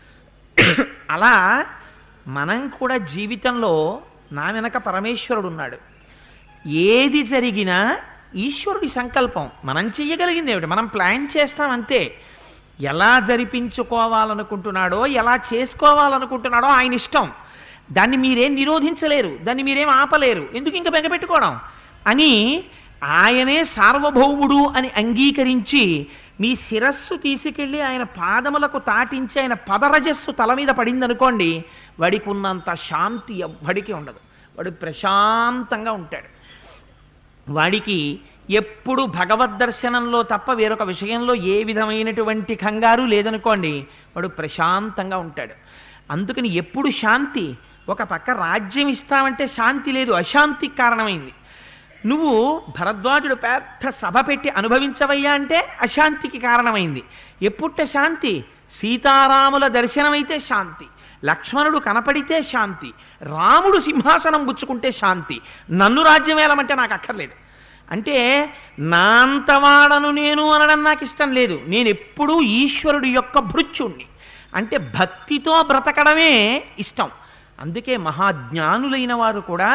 అలా మనం కూడా జీవితంలో నా వెనక పరమేశ్వరుడు ఉన్నాడు. ఏది జరిగినా ఈశ్వరుడి సంకల్పం. మనం చెయ్యగలిగింది ఏమిటి? మనం ప్లాన్ చేస్తాం అంతే. ఎలా జరిపించుకోవాలనుకుంటున్నాడో, ఎలా చేసుకోవాలనుకుంటున్నాడో ఆయన ఇష్టం. దాన్ని మీరేం నిరోధించలేరు, దాన్ని మీరేం ఆపలేరు. ఎందుకు ఇంకా బెంగపెట్టుకోవడం అని ఆయనే సార్వభౌముడు అని అంగీకరించి మీ శిరస్సు తీసుకెళ్ళి ఆయన పాదములకు తాటించి ఆయన పదరజస్సు తల మీద పడిందనుకోండి, వాడికి ఉన్నంత శాంతి ఎవ్వడికి ఉండదు. వాడు ప్రశాంతంగా ఉంటాడు. వాడికి ఎప్పుడు భగవద్ దర్శనంలో తప్ప వేరొక విషయంలో ఏ విధమైనటువంటి కంగారు లేదనుకోండి, వాడు ప్రశాంతంగా ఉంటాడు. అందుకని ఎప్పుడు శాంతి. ఒక పక్క రాజ్యం ఇస్తామంటే శాంతి లేదు, అశాంతికి కారణమైంది. నువ్వు భరద్వాజుడు పెద్ద సభ పెట్టి అనుభవించవయ్యా అంటే అశాంతికి కారణమైంది. ఎప్పుట్ట శాంతి? సీతారాముల దర్శనమైతే శాంతి, లక్ష్మణుడు కనపడితే శాంతి, రాముడు సింహాసనం గుచ్చుకుంటే శాంతి. నన్ను రాజ్యం ఏలమంటే నాకు అక్కర్లేదు. అంటే నా అంతవాడను నేను అనడం నాకు ఇష్టం లేదు. నేను ఎప్పుడూ ఈశ్వరుడి యొక్క భృత్యుణ్ణి. అంటే భక్తితో బ్రతకడమే ఇష్టం. అందుకే మహాజ్ఞానులైన వారు కూడా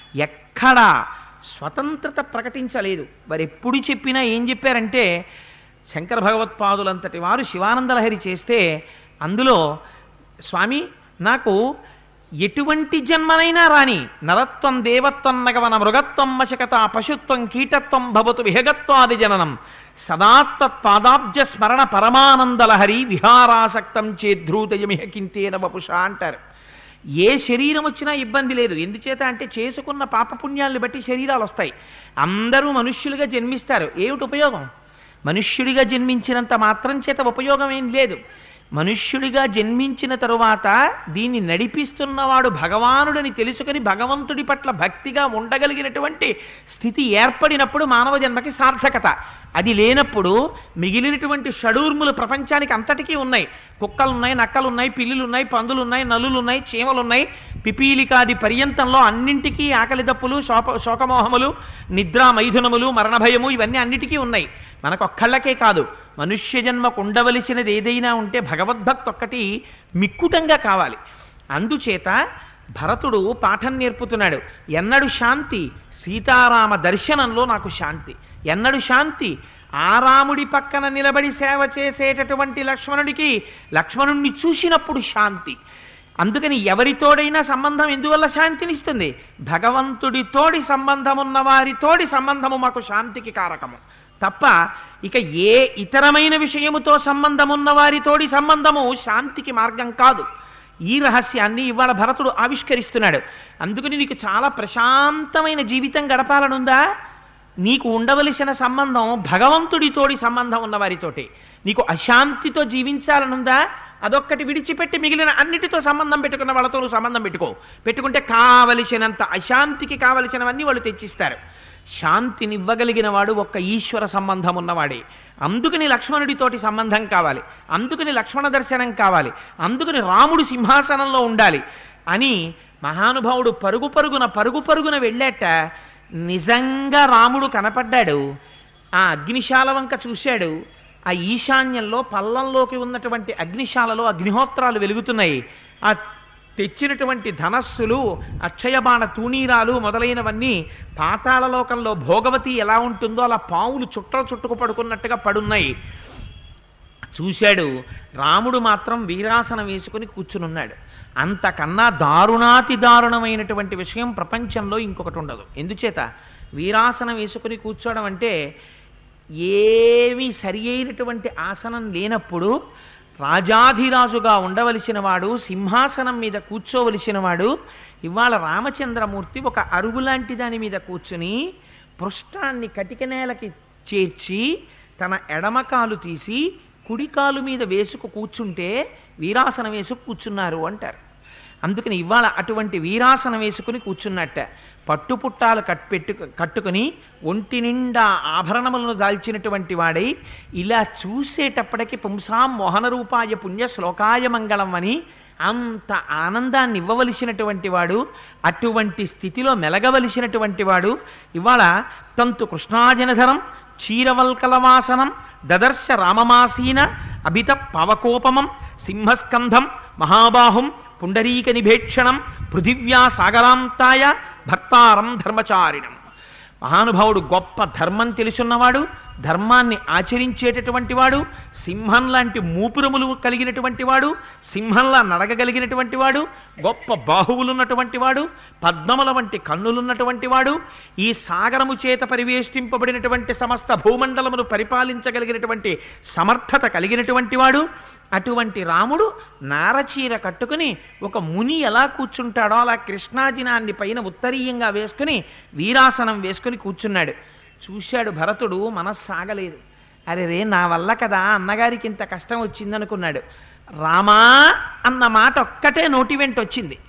ఎక్కడా స్వతంత్రత ప్రకటించలేదు. వారు ఎప్పుడు చెప్పినా ఏం చెప్పారంటే, శంకర భగవత్పాదులంతటి వారు శివానందలహరి చేస్తే అందులో స్వామి నాకు ఎటువంటి జన్మనైనా రాని, నరత్వం దేవత్వం నగవన మృగత్వం మశకత పశుత్వం కీటత్వం భవతు విహగత్వాది జననం సదాత్పాదాబ్జ స్మరణ పరమానందలహరి విహారాసక్తం చేద్రూతయమిహ కింతేన వపుష అంటారు. ఏ శరీరం వచ్చినా ఇబ్బంది లేదు. ఎందుచేత అంటే చేసుకున్న పాపపుణ్యాలను బట్టి శరీరాలు వస్తాయి. అందరూ మనుష్యులుగా జన్మిస్తారు. ఏమిటి ఉపయోగం? మనుష్యుడిగా జన్మించినంత మాత్రం చేత ఉపయోగం ఏం లేదు. మనుష్యుడిగా జన్మించిన తరువాత దీన్ని నడిపిస్తున్నవాడు భగవానుడని తెలుసుకుని భగవంతుడి పట్ల భక్తిగా ఉండగలిగినటువంటి స్థితి ఏర్పడినప్పుడు మానవ జన్మకి సార్థకత. అది లేనప్పుడు మిగిలినటువంటి షడూర్ములు ప్రపంచానికి అంతటికీ ఉన్నాయి. కుక్కలున్నాయి, నక్కలున్నాయి, పిల్లులున్నాయి, పందులున్నాయి, నలులున్నాయి, చీమలున్నాయి. పిపీలికాది పర్యంతంలో అన్నింటికీ ఆకలి దప్పులు, శోక శోకమోహములు, నిద్రా మైథునములు, మరణభయము ఇవన్నీ అన్నిటికీ ఉన్నాయి. మనకొక్కళ్ళకే కాదు. మనుష్య జన్మకు ఉండవలసినది ఏదైనా ఉంటే భగవద్భక్తి ఒక్కటి మిక్కుటంగా కావాలి. అందుచేత భరతుడు పాఠం నేర్పుతున్నాడు. ఎన్నడు శాంతి? సీతారామ దర్శనంలో నాకు శాంతి. ఎన్నడు శాంతి? ఆ రాముడి పక్కన నిలబడి సేవ చేసేటటువంటి లక్ష్మణుడికి లక్ష్మణుణ్ణి చూసినప్పుడు శాంతి. అందుకని ఎవరితోడైనా సంబంధం ఎందువల్ల శాంతినిస్తుంది? భగవంతుడితోడి సంబంధం ఉన్న వారితోడి సంబంధము మాకు శాంతికి కారకము తప్ప ఇక ఏ ఇతరమైన విషయముతో సంబంధం ఉన్న వారితోడి సంబంధము శాంతికి మార్గం కాదు. ఈ రహస్యాన్ని ఇవాళ భరతుడు ఆవిష్కరిస్తున్నాడు. అందుకని నీకు చాలా ప్రశాంతమైన జీవితం గడపాలనుందా? నీకు ఉండవలసిన సంబంధం భగవంతుడితోడి సంబంధం ఉన్న వారితోటి. నీకు అశాంతితో జీవించాలనుందా? అదొక్కటి విడిచిపెట్టి మిగిలిన అన్నిటితో సంబంధం పెట్టుకున్న వాళ్ళతో సంబంధం పెట్టుకో. పెట్టుకుంటే కావలసినంత అశాంతికి కావలసినవన్నీ వాళ్ళు తెచ్చిస్తారు. శాంతినివ్వగలిగిన వాడు ఒక్క ఈశ్వర సంబంధం ఉన్నవాడే. అందుకని లక్ష్మణుడితోటి సంబంధం కావాలి, అందుకని లక్ష్మణ దర్శనం కావాలి, అందుకని రాముడు సింహాసనంలో ఉండాలి అని మహానుభావుడు పరుగు పరుగున పరుగు పరుగున వెళ్ళాట. నిజంగా రాముడు కనపడ్డాడు. ఆ అగ్నిశాల వంక చూశాడు. ఆ ఈశాన్యంలో పల్లంలోకి ఉన్నటువంటి అగ్నిశాలలో అగ్నిహోత్రాలు వెలుగుతున్నాయి. ఆ తెచ్చినటువంటి ధనస్సులు, అక్షయబాణ తూణీరాలు మొదలైనవన్నీ పాతాళలోకంలో భోగవతి ఎలా ఉంటుందో అలా పావులు చుట్టలు చుట్టుకు పడుకున్నట్టుగా పడున్నాయి. చూశాడు. రాముడు మాత్రం వీరాసనం వేసుకుని కూర్చునున్నాడు. అంతకన్నా దారుణాతి దారుణమైనటువంటి విషయం ప్రపంచంలో ఇంకొకటి ఉండదు. ఎందుచేత? వీరాసనం వేసుకుని కూర్చోవడం అంటే ఏమీ సరి అయినటువంటి ఆసనం లేనప్పుడు రాజాధిరాజుగా ఉండవలసిన వాడు, సింహాసనం మీద కూర్చోవలసిన వాడు, ఇవాళ రామచంద్రమూర్తి ఒక అరుగు లాంటి దాని మీద కూర్చుని పృష్ఠాన్ని కటిక నేలకి చేర్చి తన ఎడమకాలు తీసి కుడికాలు మీద వేసుకు కూర్చుంటే వీరాసనం వేసుకు కూర్చున్నారు అంటారు. అందుకని ఇవాళ అటువంటి వీరాసనం వేసుకుని కూర్చున్నట్ట. పట్టుపుట్టాలు కట్పెట్టు కట్టుకుని ఒంటి నిండా ఆభరణములను దాల్చినటువంటి వాడై ఇలా చూసేటప్పటికి పుంసాం మోహన రూపాయ పుణ్య శ్లోకాయ మంగళం అని అంత ఆనందాన్ని ఇవ్వవలసినటువంటి వాడు, అటువంటి స్థితిలో మెలగవలసినటువంటి వాడు ఇవాళ తంతు కృష్ణాజనధరం చీరవల్కలవాసనం దదర్శ రామమాసీన అభిత పవకోపమం సింహస్కంధం మహాబాహుం పుండరీక నిభేక్షణం పృథివ్యా సాగరాంతాయ భక్తారం ధర్మచారిణం. మహానుభావుడు గొప్ప ధర్మం తెలుసున్నవాడు, ధర్మాన్ని ఆచరించేటటువంటి వాడు, సింహం లాంటి మూపురములు కలిగినటువంటి వాడు, సింహంలా నడగగలిగినటువంటి వాడు, గొప్ప బాహువులున్నటువంటి వాడు, పద్మముల వంటి కన్నులున్నటువంటి వాడు, ఈ సాగరము చేత పరివేష్టింపబడినటువంటి సమస్త భూమండలమును పరిపాలించగలిగినటువంటి సమర్థత కలిగినటువంటి వాడు. అటువంటి రాముడు నారచీర కట్టుకుని ఒక ముని ఎలా కూర్చుంటాడో అలా కృష్ణాజినాన్ని పైన ఉత్తరీయంగా వేసుకుని వీరాసనం వేసుకుని కూర్చున్నాడు. చూశాడు భరతుడు. మనస్సాగలేదు. అరే రే నా వల్ల కదా అన్నగారికి ఇంత కష్టం వచ్చిందనుకున్నాడు. రామా అన్న మాట ఒక్కటే నోటి వెంట వచ్చింది.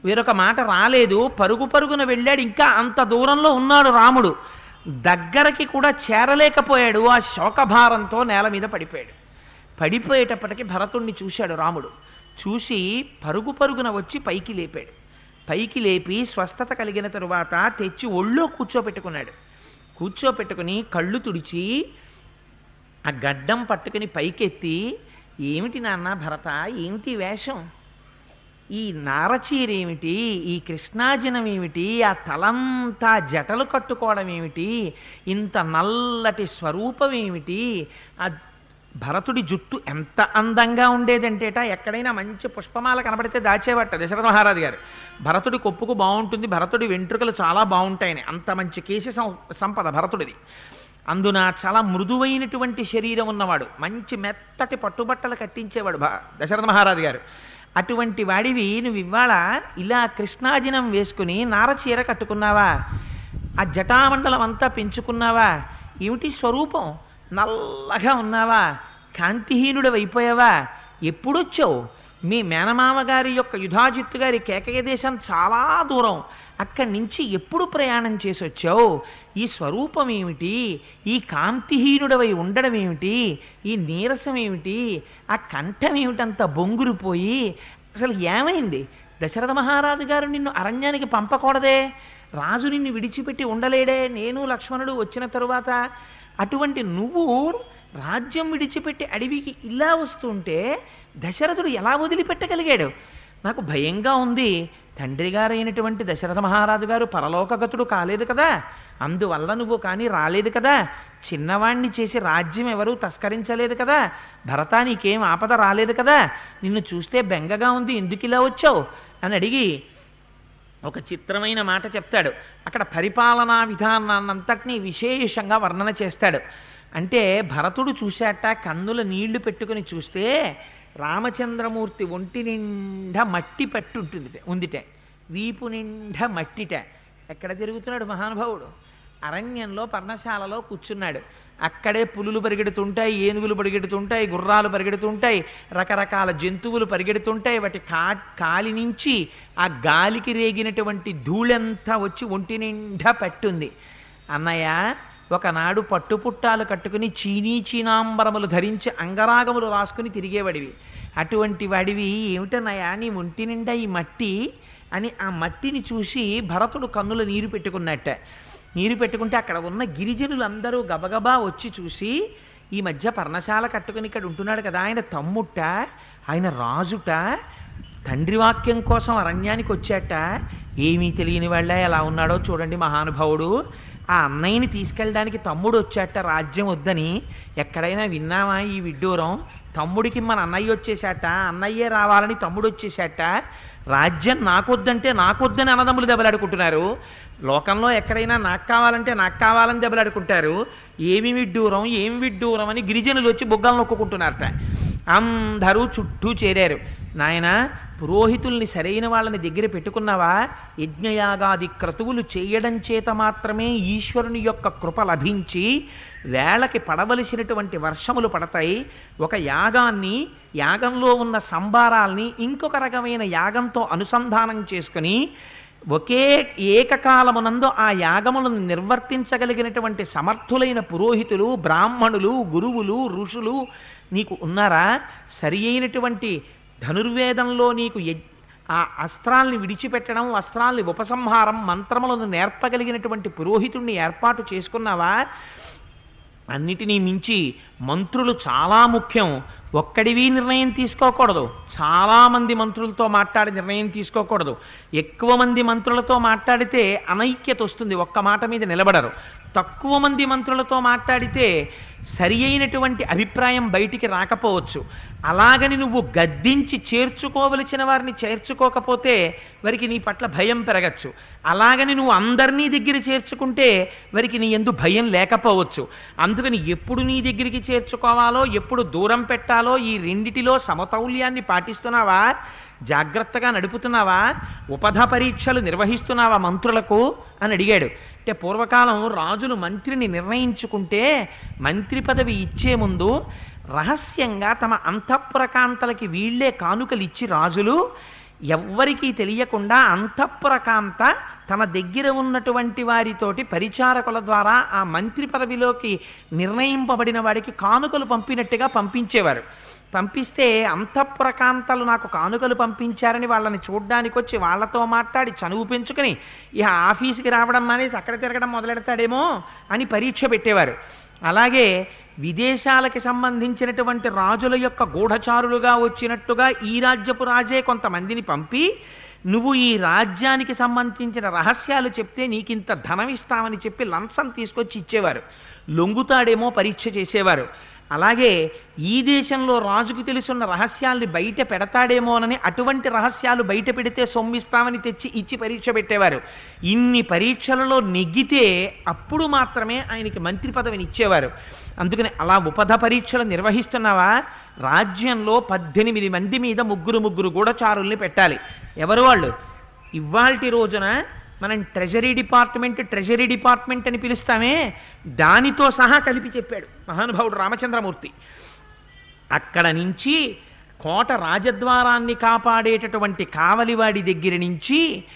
వేరొక మాట రాలేదు. పరుగు పరుగున వెళ్ళాడు. ఇంకా అంత దూరంలో ఉన్నాడు రాముడు. దగ్గరకి కూడా చేరలేకపోయాడు. ఆ శోకభారంతో నేల మీద పడిపోయాడు. పడిపోయేటప్పటికి భరతుణ్ణి చూశాడు రాముడు. చూసి పరుగు పరుగున వచ్చి పైకి లేపాడు. పైకి లేపి స్వస్థత కలిగిన తరువాత తెచ్చి ఒళ్ళో కూర్చోపెట్టుకున్నాడు. కూర్చోపెట్టుకుని కళ్ళు తుడిచి ఆ గడ్డం పట్టుకుని పైకెత్తి, ఏమిటి నాన్న భరత, ఏమిటి వేషం, ఈ నారచీరేమిటి, ఈ కృష్ణాజనం ఏమిటి, ఆ తలంతా జటలు కట్టుకోవడం ఏమిటి, ఇంత నల్లటి స్వరూపం ఏమిటి, ఆ భరతుడి జుట్టు ఎంత అందంగా ఉండేదంటేట, ఎక్కడైనా మంచి పుష్పమాల కనబడితే దాచేవట దశరథ మహారాజు గారు. భరతుడి కొప్పుకు బాగుంటుంది, భరతుడి వెంట్రుకలు చాలా బాగుంటాయని, అంత మంచి కేశ సంపద భరతుడిది. అందున చాలా మృదువైనటువంటి శరీరం ఉన్నవాడు, మంచి మెత్తటి పట్టుబట్టలు కట్టించేవాడు దశరథ మహారాజు గారు. అటువంటి వాడివి నువ్వు ఇవాళ ఇలా కృష్ణాజినం వేసుకుని నారచీర కట్టుకున్నావా, ఆ జటామండలం అంతా పెంచుకున్నావా, ఏమిటి స్వరూపం, నల్లగా ఉన్నావా, కాంతిహీనుడు అయిపోయావా, ఎప్పుడొచ్చావు, మీ మేనమామ గారి యొక్క యుధాజిత్తు గారి కేకయ దేశం చాలా దూరం, అక్కడి నుంచి ఎప్పుడు ప్రయాణం చేసి వచ్చావు, ఈ స్వరూపం ఏమిటి, ఈ కాంతిహీనుడవై ఉండడం ఏమిటి, ఈ నీరసం ఏమిటి, ఆ కంఠం ఏమిటంత బొంగురుపోయి, అసలు ఏమైంది, దశరథ మహారాజు గారు నిన్ను అరణ్యానికి పంపకూడదే, రాజు నిన్ను విడిచిపెట్టి ఉండలేడే, నేను లక్ష్మణుడు వచ్చిన తరువాత, అటువంటి నువ్వు రాజ్యం విడిచిపెట్టి అడవికి ఇలా వస్తుంటే దశరథుడు ఎలా వదిలిపెట్టగలిగాడు, నాకు భయంగా ఉంది. తండ్రి గారైనటువంటి దశరథ మహారాజు గారు పరలోకగతుడు కాలేదు కదా, అందువల్ల నువ్వు కానీ రాలేదు కదా, చిన్నవాణ్ణి చేసి రాజ్యం ఎవరూ తస్కరించలేదు కదా, భరతా నీకేం ఆపద రాలేదు కదా, నిన్ను చూస్తే బెంగగా ఉంది, ఎందుకు ఇలా వచ్చావు అని అడిగి ఒక చిత్రమైన మాట చెప్తాడు. అక్కడ పరిపాలనా విధానాన్నంతటినీ విశేషంగా వర్ణన చేస్తాడు. అంటే భరతుడు చూశాట, కన్నుల నీళ్లు పెట్టుకుని చూస్తే రామచంద్రమూర్తి ఒంటి నిండా మట్టి పట్టి ఉంటుంది ఉందిటే, వీపు నిండా మట్టిట. ఎక్కడ తిరుగుతున్నాడు మహానుభావుడు, అరణ్యంలో పర్ణశాలలో కూర్చున్నాడు. అక్కడే పులులు పరిగెడుతుంటాయి, ఏనుగులు పరిగెడుతుంటాయి, గుర్రాలు పరిగెడుతుంటాయి, రకరకాల జంతువులు పరిగెడుతుంటాయి. వాటి కా కాలి నుంచి ఆ గాలికి రేగినటువంటి ధూళంతా వచ్చి ఒంటి నిండా పట్టుంది. అన్నయ్య, ఒకనాడు పట్టుపుట్టాలు కట్టుకుని చీనీ చీనాంబరములు ధరించి అంగరాగములు రాసుకుని తిరిగేవాడివి, అటువంటి వాడివి ఏమిటన్నయ్యా నీ ఒంటి నిండా ఈ మట్టి అని ఆ మట్టిని చూసి భరతుడు కన్నుల నీరు పెట్టుకున్నట్ట. నీరు పెట్టుకుంటే అక్కడ ఉన్న గిరిజనులందరూ గబగబా వచ్చి చూసి, ఈ మధ్య పర్ణశాల కట్టుకుని ఇక్కడ ఉంటున్నాడు కదా, ఆయన తమ్ముట్ట, ఆయన రాజుట, తండ్రి వాక్యం కోసం అరణ్యానికి వచ్చాట, ఏమీ తెలియని వాళ్ళ ఎలా ఉన్నాడో చూడండి మహానుభావుడు, ఆ అన్నయ్యని తీసుకెళ్ళడానికి తమ్ముడు వచ్చాట రాజ్యం వద్దని, ఎక్కడైనా విన్నావా ఈ విడ్డూరం, తమ్ముడికి మన అన్నయ్య వచ్చేసాట, అన్నయ్యే రావాలని తమ్ముడు వచ్చేసాట, రాజ్యం నాకొద్దంటే నాకొద్దని అన్నదమ్ములు దెబ్బలాడుకుంటున్నారు, లోకంలో ఎక్కడైనా నాకు కావాలంటే నాకు కావాలని దెబ్బలాడుకుంటారు, ఏమి విడ్డూరం ఏమి విడ్డూరం అని గిరిజనులు వచ్చి బుగ్గలు నొక్కుంటున్నారట. అందరూ చుట్టూ చేరారు. నాయన, పురోహితుల్ని సరైన వాళ్ళని దగ్గర పెట్టుకున్నావా, యజ్ఞయాగాది క్రతువులు చేయడం చేత మాత్రమే ఈశ్వరుని యొక్క కృప లభించి వేళకి పడవలసినటువంటి వర్షములు పడతాయి. ఒక యాగాన్ని, యాగంలో ఉన్న సంభారాల్ని ఇంకొక రకమైన యాగంతో అనుసంధానం చేసుకుని ఒకే ఏకకాలమునందు ఆ యాగములను నిర్వర్తించగలిగినటువంటి సమర్థులైన పురోహితులు, బ్రాహ్మణులు, గురువులు, ఋషులు నీకు ఉన్నారా? సరి అయినటువంటి ధనుర్వేదంలో నీకు ఆ అస్త్రాల్ని విడిచిపెట్టడం, అస్త్రాల్ని ఉపసంహారం, మంత్రములను నేర్పగలిగినటువంటి పురోహితుణ్ణి ఏర్పాటు చేసుకున్నావా? అన్నిటినీ మించి మంత్రులు చాలా ముఖ్యం. ఒక్కడివి నిర్ణయం తీసుకోకూడదు, చాలామంది మంత్రులతో మాట్లాడి నిర్ణయం తీసుకోకూడదు. ఎక్కువ మంది మంత్రులతో మాట్లాడితే అనైక్యత వస్తుంది, ఒక్క మాట మీద నిలబడరు. తక్కువ మంది మంత్రులతో మాట్లాడితే సరి అయినటువంటి అభిప్రాయం బయటికి రాకపోవచ్చు. అలాగని నువ్వు గద్దించి చేర్చుకోవలసిన వారిని చేర్చుకోకపోతే వారికి నీ పట్ల భయం పెరగచ్చు. అలాగని నువ్వు అందరినీ దగ్గర చేర్చుకుంటే వారికి నీ యందు భయం లేకపోవచ్చు. అందుకని ఎప్పుడు నీ దగ్గరికి చేర్చుకోవాలో, ఎప్పుడు దూరం పెట్టాలో, ఈ రెండిటిలో సమతౌల్యాన్ని పాటిస్తున్నావా? జాగ్రత్తగా నడుపుతున్నావా? ఉపధ పరీక్షలు నిర్వహిస్తున్నావా మంత్రులకు అని అడిగాడు. అంటే పూర్వకాలం రాజులు మంత్రిని నిర్ణయించుకుంటే మంత్రి పదవి ఇచ్చే ముందు రహస్యంగా తమ అంతఃపురకాంతలకి వీళ్లే కానుకలు ఇచ్చి రాజులు ఎవ్వరికీ తెలియకుండా అంతఃపురకాంత తన దగ్గర ఉన్నటువంటి వారితోటి పరిచారకుల ద్వారా ఆ మంత్రి పదవిలోకి నిర్ణయింపబడిన వాడికి కానుకలు పంపినట్టుగా పంపించేవారు. పంపిస్తే అంతఃపురకాంతలు నాకు కానుకలు పంపించారని వాళ్ళని చూడ్డానికి వచ్చి వాళ్ళతో మాట్లాడి చనువు పెంచుకుని ఇక ఆఫీస్కి రావడం మానేసి అక్కడ తిరగడం మొదలెడతాడేమో అని పరీక్ష పెట్టేవారు. అలాగే విదేశాలకి సంబంధించినటువంటి రాజుల యొక్క గూఢచారులుగా వచ్చినట్టుగా ఈ రాజ్యపు రాజే కొంతమందిని పంపి నువ్వు ఈ రాజ్యానికి సంబంధించిన రహస్యాలు చెప్తే నీకింత ధనం ఇస్తామని చెప్పి లంచం తీసుకొచ్చి ఇచ్చేవారు. లొంగుతాడేమో పరీక్ష చేసేవారు. అలాగే ఈ దేశంలో రాజుకు తెలుసున్న రహస్యాల్ని బయట పెడతాడేమోనని అటువంటి రహస్యాలు బయట పెడితే సొమ్మిస్తామని తెచ్చి ఇచ్చి పరీక్ష పెట్టేవారు. ఇన్ని పరీక్షలలో నెగ్గితే అప్పుడు మాత్రమే ఆయనకి మంత్రి పదవిని ఇచ్చేవారు. అందుకని అలా ఉపధ పరీక్షలు నిర్వహిస్తున్నావా, రాజ్యంలో పద్దెనిమిది మంది మీద ముగ్గురు ముగ్గురు గూఢచారుల్ని పెట్టాలి. ఎవరు వాళ్ళు? ఇవాల్టి రోజున మనం ట్రెజరీ డిపార్ట్మెంట్ ట్రెజరీ డిపార్ట్మెంట్ అని పిలుస్తామే, దానితో సహా కలిపి చెప్పాడు మహానుభావుడు రామచంద్రమూర్తి. అక్కడ నుంచి కోట రాజద్వారాన్ని కాపాడేటటువంటి కావలివాడి దగ్గర నుంచి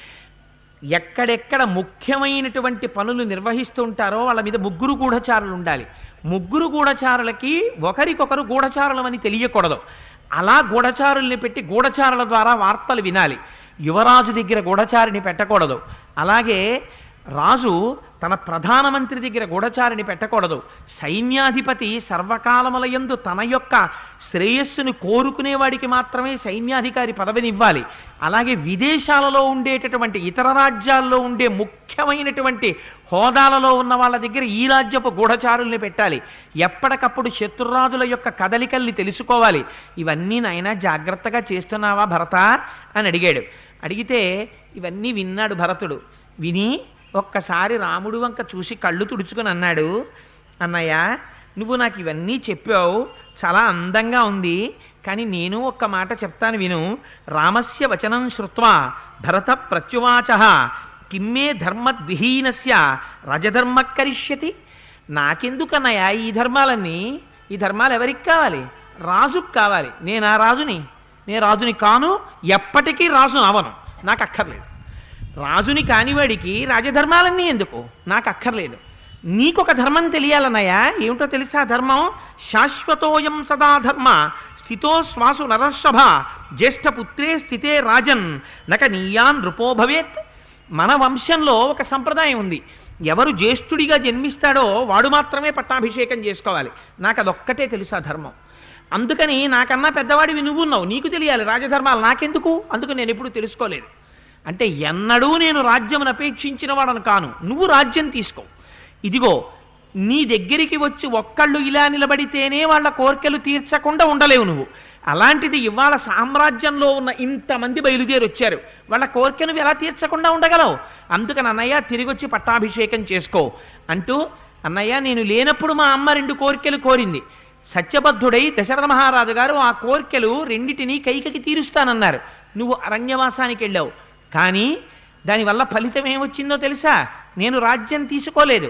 ఎక్కడెక్కడ ముఖ్యమైనటువంటి పనులు నిర్వహిస్తూ ఉంటారో వాళ్ళ మీద ముగ్గురు గూఢచారులు ఉండాలి. ముగ్గురు గూఢచారులకి ఒకరికొకరు గూఢచారులమని తెలియకూడదు. అలా గూఢచారుల్ని పెట్టి గూఢచారుల ద్వారా వార్తలు వినాలి. యువరాజు దగ్గర గూఢచారిని పెట్టకూడదు. అలాగే రాజు తన ప్రధానమంత్రి దగ్గర గూఢచారిని పెట్టకూడదు. సైన్యాధిపతి సర్వకాలములయందు తన యొక్క శ్రేయస్సును కోరుకునేవాడికి మాత్రమే సైన్యాధికారి పదవినివ్వాలి. అలాగే విదేశాలలో ఉండేటటువంటి ఇతర రాజ్యాల్లో ఉండే ముఖ్యమైనటువంటి హోదాలలో ఉన్న వాళ్ళ దగ్గర ఈ రాజ్యపు గూఢచారుల్ని పెట్టాలి. ఎప్పటికప్పుడు శత్రురాజుల యొక్క కదలికల్ని తెలుసుకోవాలి. ఇవన్నీ నాయన జాగ్రత్తగా చేస్తున్నావా భరత అని అడిగాడు. అడిగితే ఇవన్నీ విన్నాడు భరతుడు. విని ఒక్కసారి రాముడు వంక చూసి కళ్ళు తుడుచుకొని అన్నాడు, అన్నయ్య నువ్వు నాకు ఇవన్నీ చెప్పావు, చాలా అందంగా ఉంది, కానీ నేను ఒక్క మాట చెప్తాను విను. రామస్య వచనం శ్రుత్వా భరత ప్రత్యువాచ కిమ్మే ధర్మద్విహీనస్య రజధర్మ కరిష్యతి. నాకెందుకన్నయ్య ఈ ధర్మాలన్నీ? ఈ ధర్మాలు ఎవరికి కావాలి? రాజుకు కావాలి. నేను ఆ రాజుని? నేను రాజుని కాను, ఎప్పటికీ రాజు అవను, నాకు అక్కర్లేదు. రాజుని కానివాడికి రాజధర్మాలన్నీ ఎందుకు? నాకు అక్కర్లేదు. నీకొక ధర్మం తెలియాలన్నయ్యా. ఏమిటో తెలుసా ధర్మం? శాశ్వతోయం సదా ధర్మ స్థితో శ్వాసు నరర్షభ జ్యేష్ఠపుత్రే స్థితే రాజన్ నక నీయాన్ నృపో భవేత్. మన వంశంలో ఒక సంప్రదాయం ఉంది. ఎవరు జ్యేష్ఠుడిగా జన్మిస్తాడో వాడు మాత్రమే పట్టాభిషేకం చేసుకోవాలి. నాకు అదొక్కటే తెలుసా ధర్మం. అందుకని నాకన్నా పెద్దవాడివి నువ్వున్నావు, నీకు తెలియాలి రాజధర్మాలు, నాకెందుకు? అందుకు నేను ఎప్పుడు తెలుసుకోలేదు. అంటే ఎన్నడూ నేను రాజ్యమును అపేక్షించిన వాడను కాను, నువ్వు రాజ్యం తీసుకో. ఇదిగో నీ దగ్గరికి వచ్చి ఒక్కళ్ళు ఇలా నిలబడితేనే వాళ్ళ కోరికలు తీర్చకుండా ఉండలేవు నువ్వు. అలాంటిది ఇవాళ సామ్రాజ్యంలో ఉన్న ఇంతమంది బయలుదేరి వచ్చారు, వాళ్ళ కోరికను ఎలా తీర్చకుండా ఉండగలవు? అందుకని అన్నయ్య తిరిగొచ్చి పట్టాభిషేకం చేసుకో అంటూ, అన్నయ్య నేను లేనప్పుడు మా అమ్మ రెండు కోరికలు కోరింది. సత్యబద్ధుడై దశరథ మహారాజు గారు ఆ కోరికలు రెండిటినీ కైకకి తీరుస్తానన్నారు. నువ్వు అరణ్యవాసానికి వెళ్ళావు, కానీ దానివల్ల ఫలితం ఏమొచ్చిందో తెలుసా? నేను రాజ్యం తీసుకోలేదు.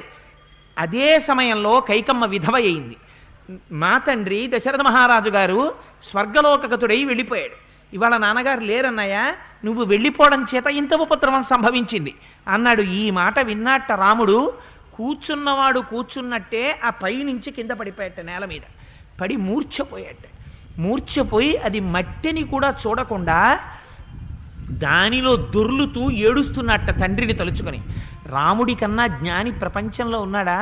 అదే సమయంలో కైకమ్మ విధవ అయింది. మా తండ్రి దశరథ మహారాజు గారు స్వర్గలోకగతుడై వెళ్ళిపోయాడు. ఇవాళ నాన్నగారు లేరన్నయ్య, నువ్వు వెళ్ళిపోవడం చేత ఇంత ఉపద్రవం సంభవించింది అన్నాడు. ఈ మాట విన్నట్ట రాముడు కూర్చున్నవాడు కూర్చున్నట్టే ఆ పై నుంచి కింద పడిపోయాట, నేల మీద పడి మూర్ఛపోయాట. మూర్ఛపోయి అది మట్టిని కూడా చూడకుండా దానిలో దొర్లుతూ ఏడుస్తున్నట్ట తండ్రిని తలుచుకొని. రాముడి కన్నా జ్ఞాని ప్రపంచంలో ఉన్నాడా?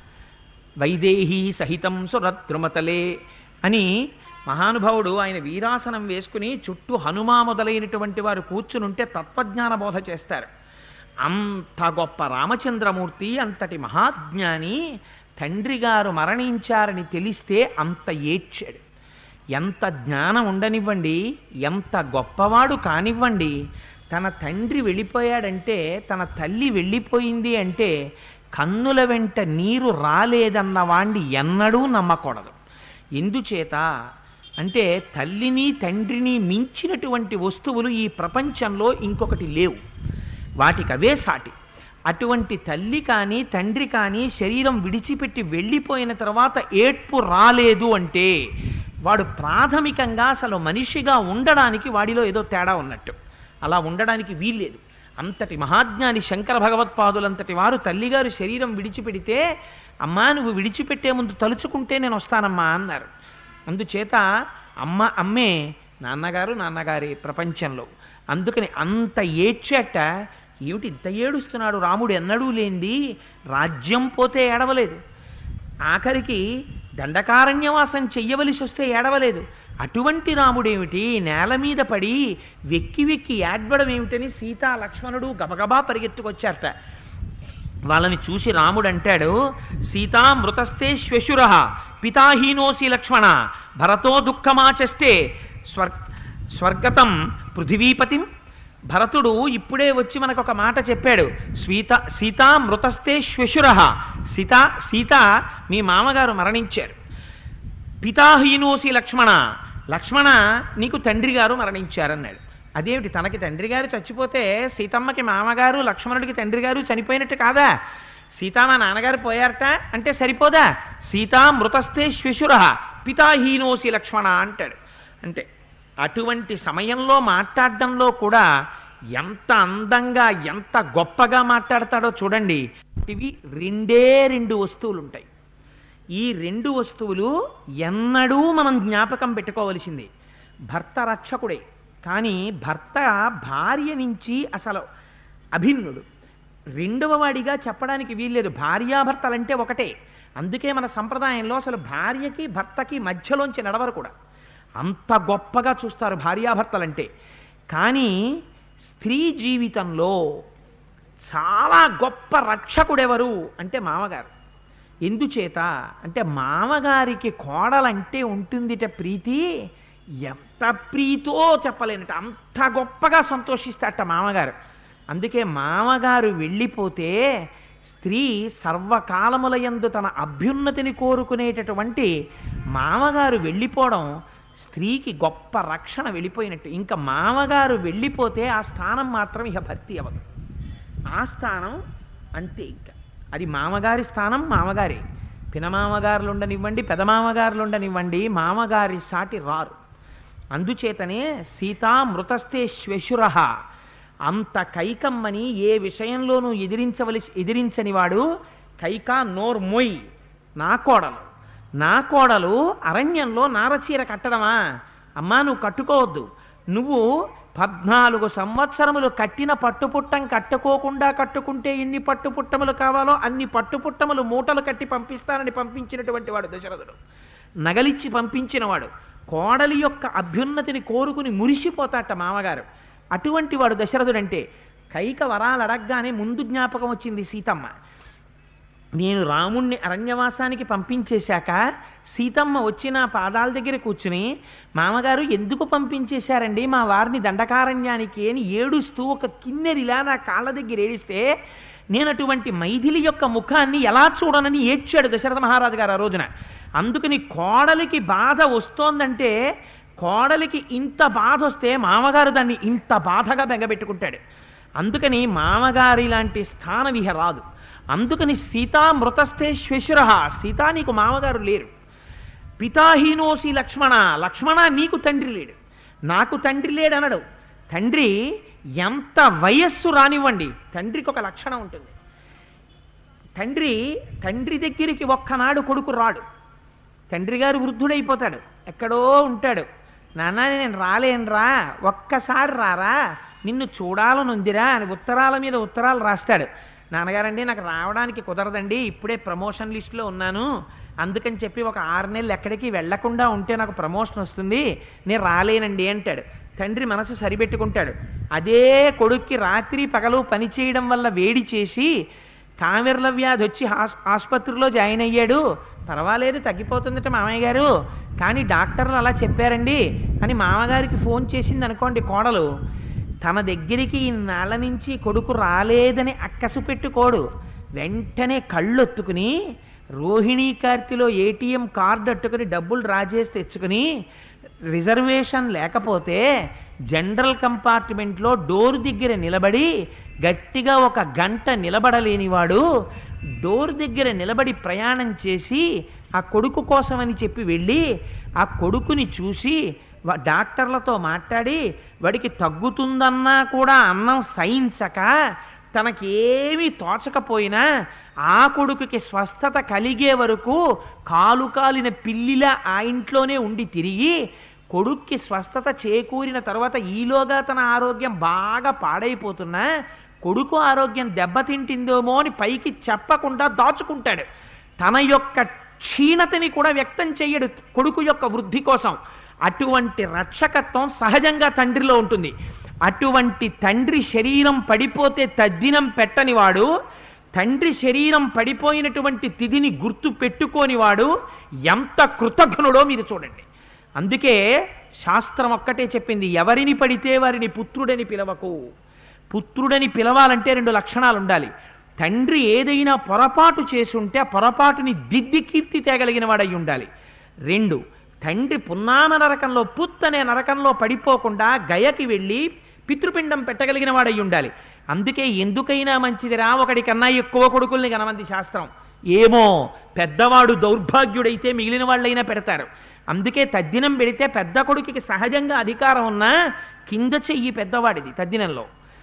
వైదేహి సహితం సురద్రుమతలే అని మహానుభావుడు ఆయన వీరాసనం వేసుకుని చుట్టూ హనుమా మొదలైనటువంటి వారు కూర్చునుంటే తత్వజ్ఞాన బోధ చేస్తారు. అంత గొప్ప రామచంద్రమూర్తి, అంతటి మహాజ్ఞాని తండ్రి గారు మరణించారని తెలిస్తే అంత ఏడ్చాడు. ఎంత జ్ఞానం ఉండనివ్వండి, ఎంత గొప్పవాడు కానివ్వండి, తన తండ్రి వెళ్ళిపోయాడంటే, తన తల్లి వెళ్ళిపోయింది అంటే కన్నుల వెంట నీరు రాలేదన్న వాణ్ణి ఎన్నడూ నమ్మకూడదు. ఎందుచేత అంటే తల్లిని తండ్రిని మించినటువంటి వస్తువులు ఈ ప్రపంచంలో ఇంకొకటి లేవు, వాటికి అవే సాటి. అటువంటి తల్లి కానీ తండ్రి కానీ శరీరం విడిచిపెట్టి వెళ్ళిపోయిన తర్వాత ఏడ్పు రాలేదు అంటే వాడు ప్రాథమికంగా అసలు మనిషిగా ఉండడానికి వాడిలో ఏదో తేడా ఉన్నట్టు. అలా ఉండడానికి వీల్లేదు. అంతటి మహాజ్ఞాని శంకర భగవత్పాదులంతటి వారు తల్లిగారు శరీరం విడిచిపెడితే, అమ్మా నువ్వు విడిచిపెట్టే ముందు తలుచుకుంటే నేను వస్తానమ్మా అన్నారు. అందుచేత అమ్మ అమ్మే, నాన్నగారు నాన్నగారే ప్రపంచంలో. అందుకని అంత ఏడ్చేట, ఏమిటి ఇంత ఏడుస్తున్నాడు రాముడు, ఎన్నడూ లేనిది రాజ్యం పోతే ఏడవలేదు, ఆఖరికి దండకారణ్యవాసం చెయ్యవలసి వస్తే ఏడవలేదు. అటువంటి రాముడేమిటి నేల మీద పడి వెక్కి వెక్కి ఏడ్వడం ఏమిటని సీతా లక్ష్మణుడు గబగబా పరిగెత్తుకొచ్చారట. వాళ్ళని చూసి రాముడు అంటాడు, సీతా మృతస్తే శ్వశుర పితాహీనోసి లక్ష్మణ భరతో దుఃఖమాచష్టే స్వర్ స్వర్గతం పృథివీపతిం. భరతుడు ఇప్పుడే వచ్చి మనకు ఒక మాట చెప్పాడు, సీత సీతా మృతస్తే శ్వశుర, సీత సీత మీ మామగారు మరణించారు. పితాహీనోసి లక్ష్మణ, లక్ష్మణ నీకు తండ్రి గారు మరణించారన్నాడు. అదేమిటి, తనకి తండ్రి గారు చచ్చిపోతే సీతమ్మకి మామగారు, లక్ష్మణుడికి తండ్రి గారు చనిపోయినట్టు కాదా? సీతా మా నాన్నగారు పోయారట అంటే సరిపోదా? సీతా మృతస్తే శ్వశుర పితాహీనోసి లక్ష్మణ అంటాడు. అంటే అటువంటి సమయంలో మాట్లాడడంలో కూడా ఎంత అందంగా ఎంత గొప్పగా మాట్లాడతాడో చూడండి. ఇవి రెండే రెండు వస్తువులు ఉంటాయి. ఈ రెండు వస్తువులు ఎన్నడూ మనం జ్ఞాపకం పెట్టుకోవలసింది. భర్త రక్షకుడే, కానీ భర్త భార్య నుంచి అసలు అభిన్నుడు. రెండవ వాడిగా చెప్పడానికి వీల్లేదు. భార్యాభర్తలంటే ఒకటే. అందుకే మన సంప్రదాయంలో అసలు భార్యకి భర్తకి మధ్యలోంచి నడవరు కూడా. అంత గొప్పగా చూస్తారు భార్యాభర్తలంటే. కానీ స్త్రీ జీవితంలో చాలా గొప్ప రక్షకుడెవరు అంటే మామగారు. ఎందుచేత అంటే మామగారికి కోడలంటే ఉంటుందిట ప్రీతి, ఎంత ప్రీతో చెప్పలేనట, అంత గొప్పగా సంతోషిస్తాట మామగారు. అందుకే మామగారు వెళ్ళిపోతే స్త్రీ సర్వకాలములయందు తన అభ్యున్నతిని కోరుకునేటటువంటి మామగారు వెళ్ళిపోవడం స్త్రీకి గొప్ప రక్షణ వెళ్ళిపోయినట్టు. ఇంకా మామగారు వెళ్ళిపోతే ఆ స్థానం మాత్రం ఇక భర్తీ అవ్వదు. ఆ స్థానం అంతే. ఇంకా అది మామగారి స్థానం మామగారే. పినమామగారులు ఉండనివ్వండి, పెదమామగారులు ఉండనివ్వండి, మామగారి సాటి రారు. అందుచేతనే సీతా మృతస్తే శ్వశుర, అంత కైకమ్మని ఏ విషయంలోనూ ఎదిరించవలసి ఎదిరించని వాడు కైక నోర్ మొయ్, నా కోడలు నా కోడలు అరణ్యంలో నారచీర కట్టడమా? అమ్మా నువ్వు కట్టుకోవద్దు, నువ్వు పద్నాలుగు సంవత్సరములు కట్టిన పట్టుపుట్టం కట్టుకోకుండా కట్టుకుంటే ఎన్ని పట్టుపుట్టములు కావాలో అన్ని పట్టుపుట్టములు మూటలు కట్టి పంపిస్తానని పంపించినటువంటి వాడు దశరథుడు. నగలిచ్చి పంపించినవాడు. కోడలి యొక్క అభ్యున్నతిని కోరుకుని మురిసిపోతాట మామగారు. అటువంటి వాడు దశరథుడంటే. కైక వరాలు అడగగానే ముందు జ్ఞాపకం వచ్చింది సీతమ్మ. నేను రాముణ్ణి అరణ్యవాసానికి పంపించేశాక సీతమ్మ వచ్చి నా పాదాల దగ్గర కూర్చుని, మామగారు ఎందుకు పంపించేశారండి మా వారిని దండకారణ్యానికి అని ఏడుస్తూ ఒక కిన్నెరిలా నా కాళ్ళ దగ్గర ఏడిస్తే, నేను అటువంటి మైథిలి యొక్క ముఖాన్ని ఎలా చూడనని ఏడ్చాడు దశరథ మహారాజు గారు ఆ రోజున. అందుకని కోడలికి బాధ వస్తోందంటే, కోడలికి ఇంత బాధ వస్తే మామగారు దాన్ని ఇంత బాధగా బెంగబెట్టుకుంటాడు. అందుకని మామగారి లాంటి స్థానం ఇహ రాదు. అందుకని సీతా మృతస్తే శ్వశుర, సీతా నీకు మామగారు లేరు. పితాహీనోసి లక్ష్మణ, లక్ష్మణ నీకు తండ్రి లేడు. నాకు తండ్రి లేడనడు. తండ్రి ఎంత వయస్సు రానివ్వండి, తండ్రికి ఒక లక్షణం ఉంటుంది. తండ్రి తండ్రి దగ్గరికి ఒక్కనాడు కొడుకు రాడు. తండ్రి గారు వృద్ధుడైపోతాడు, ఎక్కడో ఉంటాడు. నాన్న నేను రాలేనురా, ఒక్కసారి రారా, నిన్ను చూడాలనుందిరా అని ఉత్తరాల మీద ఉత్తరాలు రాస్తాడు. నాన్నగారండి నాకు రావడానికి కుదరదండి, ఇప్పుడే ప్రమోషన్ లిస్టులో ఉన్నాను, అందుకని చెప్పి ఒక ఆరు నెలలు ఎక్కడికి వెళ్లకుండా ఉంటే నాకు ప్రమోషన్ వస్తుంది, నేను రాలేనండి అంటాడు. తండ్రి మనసు సరిపెట్టుకుంటాడు. అదే కొడుక్కి రాత్రి పగలు పని చేయడం వల్ల వేడి చేసి కామెర్ల వ్యాధి వచ్చి ఆసుపత్రిలో జాయిన్ అయ్యాడు, పర్వాలేదు తగ్గిపోతుందట మామయ్య గారు, కానీ డాక్టర్లు అలా చెప్పారండి అని మామగారికి ఫోన్ చేసింది అనుకోండి కోడలు, తన దగ్గరికి ఇన్నాళ్ళ నుంచి కొడుకు రాలేదని అక్కసు పెట్టుకోడు. వెంటనే కళ్ళొత్తుకుని రోహిణీ కార్తిలో ఏటీఎం కార్డు అట్టుకుని డబ్బులు డ్రా చేసి తెచ్చుకుని, రిజర్వేషన్ లేకపోతే జనరల్ కంపార్ట్మెంట్లో డోర్ దగ్గర నిలబడి గట్టిగా ఒక గంట నిలబడలేనివాడు డోర్ దగ్గర నిలబడి ప్రయాణం చేసి ఆ కొడుకు కోసమని చెప్పి వెళ్ళి ఆ కొడుకుని చూసి వా- డాక్టర్లతో మాట్లాడి వాడికి తగ్గుతుందన్నా కూడా అన్నం సహించక తనకేమీ తోచకపోయినా ఆ కొడుకుకి స్వస్థత కలిగే వరకు కాలు కాలిన పిల్లిలా ఆ ఇంట్లోనే ఉండి తిరిగి కొడుక్కి స్వస్థత చేకూరిన తర్వాత ఈలోగా తన ఆరోగ్యం బాగా పాడైపోతున్నా కొడుకు ఆరోగ్యం దెబ్బతింటిందేమో అని పైకి చెప్పకుండా దాచుకుంటాడు. తన యొక్క క్షీణతని కూడా వ్యక్తం చెయ్యడు కొడుకు యొక్క వృద్ధి కోసం. అటువంటి రక్షకత్వం సహజంగా తండ్రిలో ఉంటుంది. అటువంటి తండ్రి శరీరం పడిపోతే తద్దినం పెట్టనివాడు, తండ్రి శరీరం పడిపోయినటువంటి తిథిని గుర్తు పెట్టుకోనివాడు ఎంత కృతజ్ఞుడో మీరు చూడండి. అందుకే శాస్త్రం ఒక్కటే చెప్పింది, ఎవరిని పడితే వారిని పుత్రుడని పిలవకు. పుత్రుడని పిలవాలంటే రెండు లక్షణాలు ఉండాలి. తండ్రి ఏదైనా పొరపాటు చేసుంటే ఆ పొరపాటుని దిద్ది కీర్తి తేగలిగిన వాడై ఉండాలి. రెండు, తండ్రి పున్నాన నరకంలో పుత్ అనే నరకంలో పడిపోకుండా గయకి వెళ్ళి పితృపిండం పెట్టగలిగిన వాడై ఉండాలి. అందుకే ఎందుకైనా మంచిదిరా ఒకడి కన్నా ఎక్కువ కొడుకుల్ని కనమంది శాస్త్రం. ఏమో పెద్దవాడు దౌర్భాగ్యుడైతే మిగిలిన వాళ్ళైనా పెడతారు. అందుకే తద్దినం పెడితే పెద్ద కొడుకుకి సహజంగా అధికారం ఉన్నా కింద చెయ్యి పెద్దవాడిది తద్దినంలో,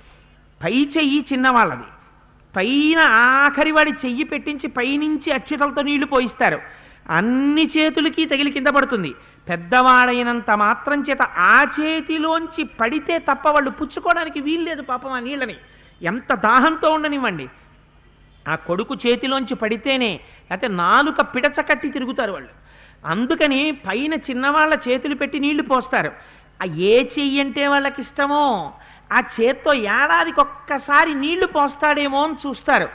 పై చెయ్యి చిన్నవాళ్ళది. పైన ఆఖరివాడి చెయ్యి పెట్టించి పైనుంచి అక్షతలతో నీళ్లు పోయిస్తారు. అన్ని చేతులకి తగిలి కింద పడుతుంది. పెద్దవాడైనంత మాత్రం చేత ఆ చేతిలోంచి పడితే తప్ప వాళ్ళు పుచ్చుకోవడానికి వీల్లేదు పాపం ఆ నీళ్ళని. ఎంత దాహంతో ఉండనివ్వండి, ఆ కొడుకు చేతిలోంచి పడితేనే, లేకపోతే నాలుక పిడచకట్టి తిరుగుతారు వాళ్ళు. అందుకని పైన చిన్నవాళ్ళ చేతులు పెట్టి నీళ్లు పోస్తారు. ఆ ఏ చెయ్యి అంటే వాళ్ళకి ఇష్టమో ఆ చేత్తో ఏడాదికి ఒక్కసారి నీళ్లు పోస్తాడేమో అని చూస్తారు.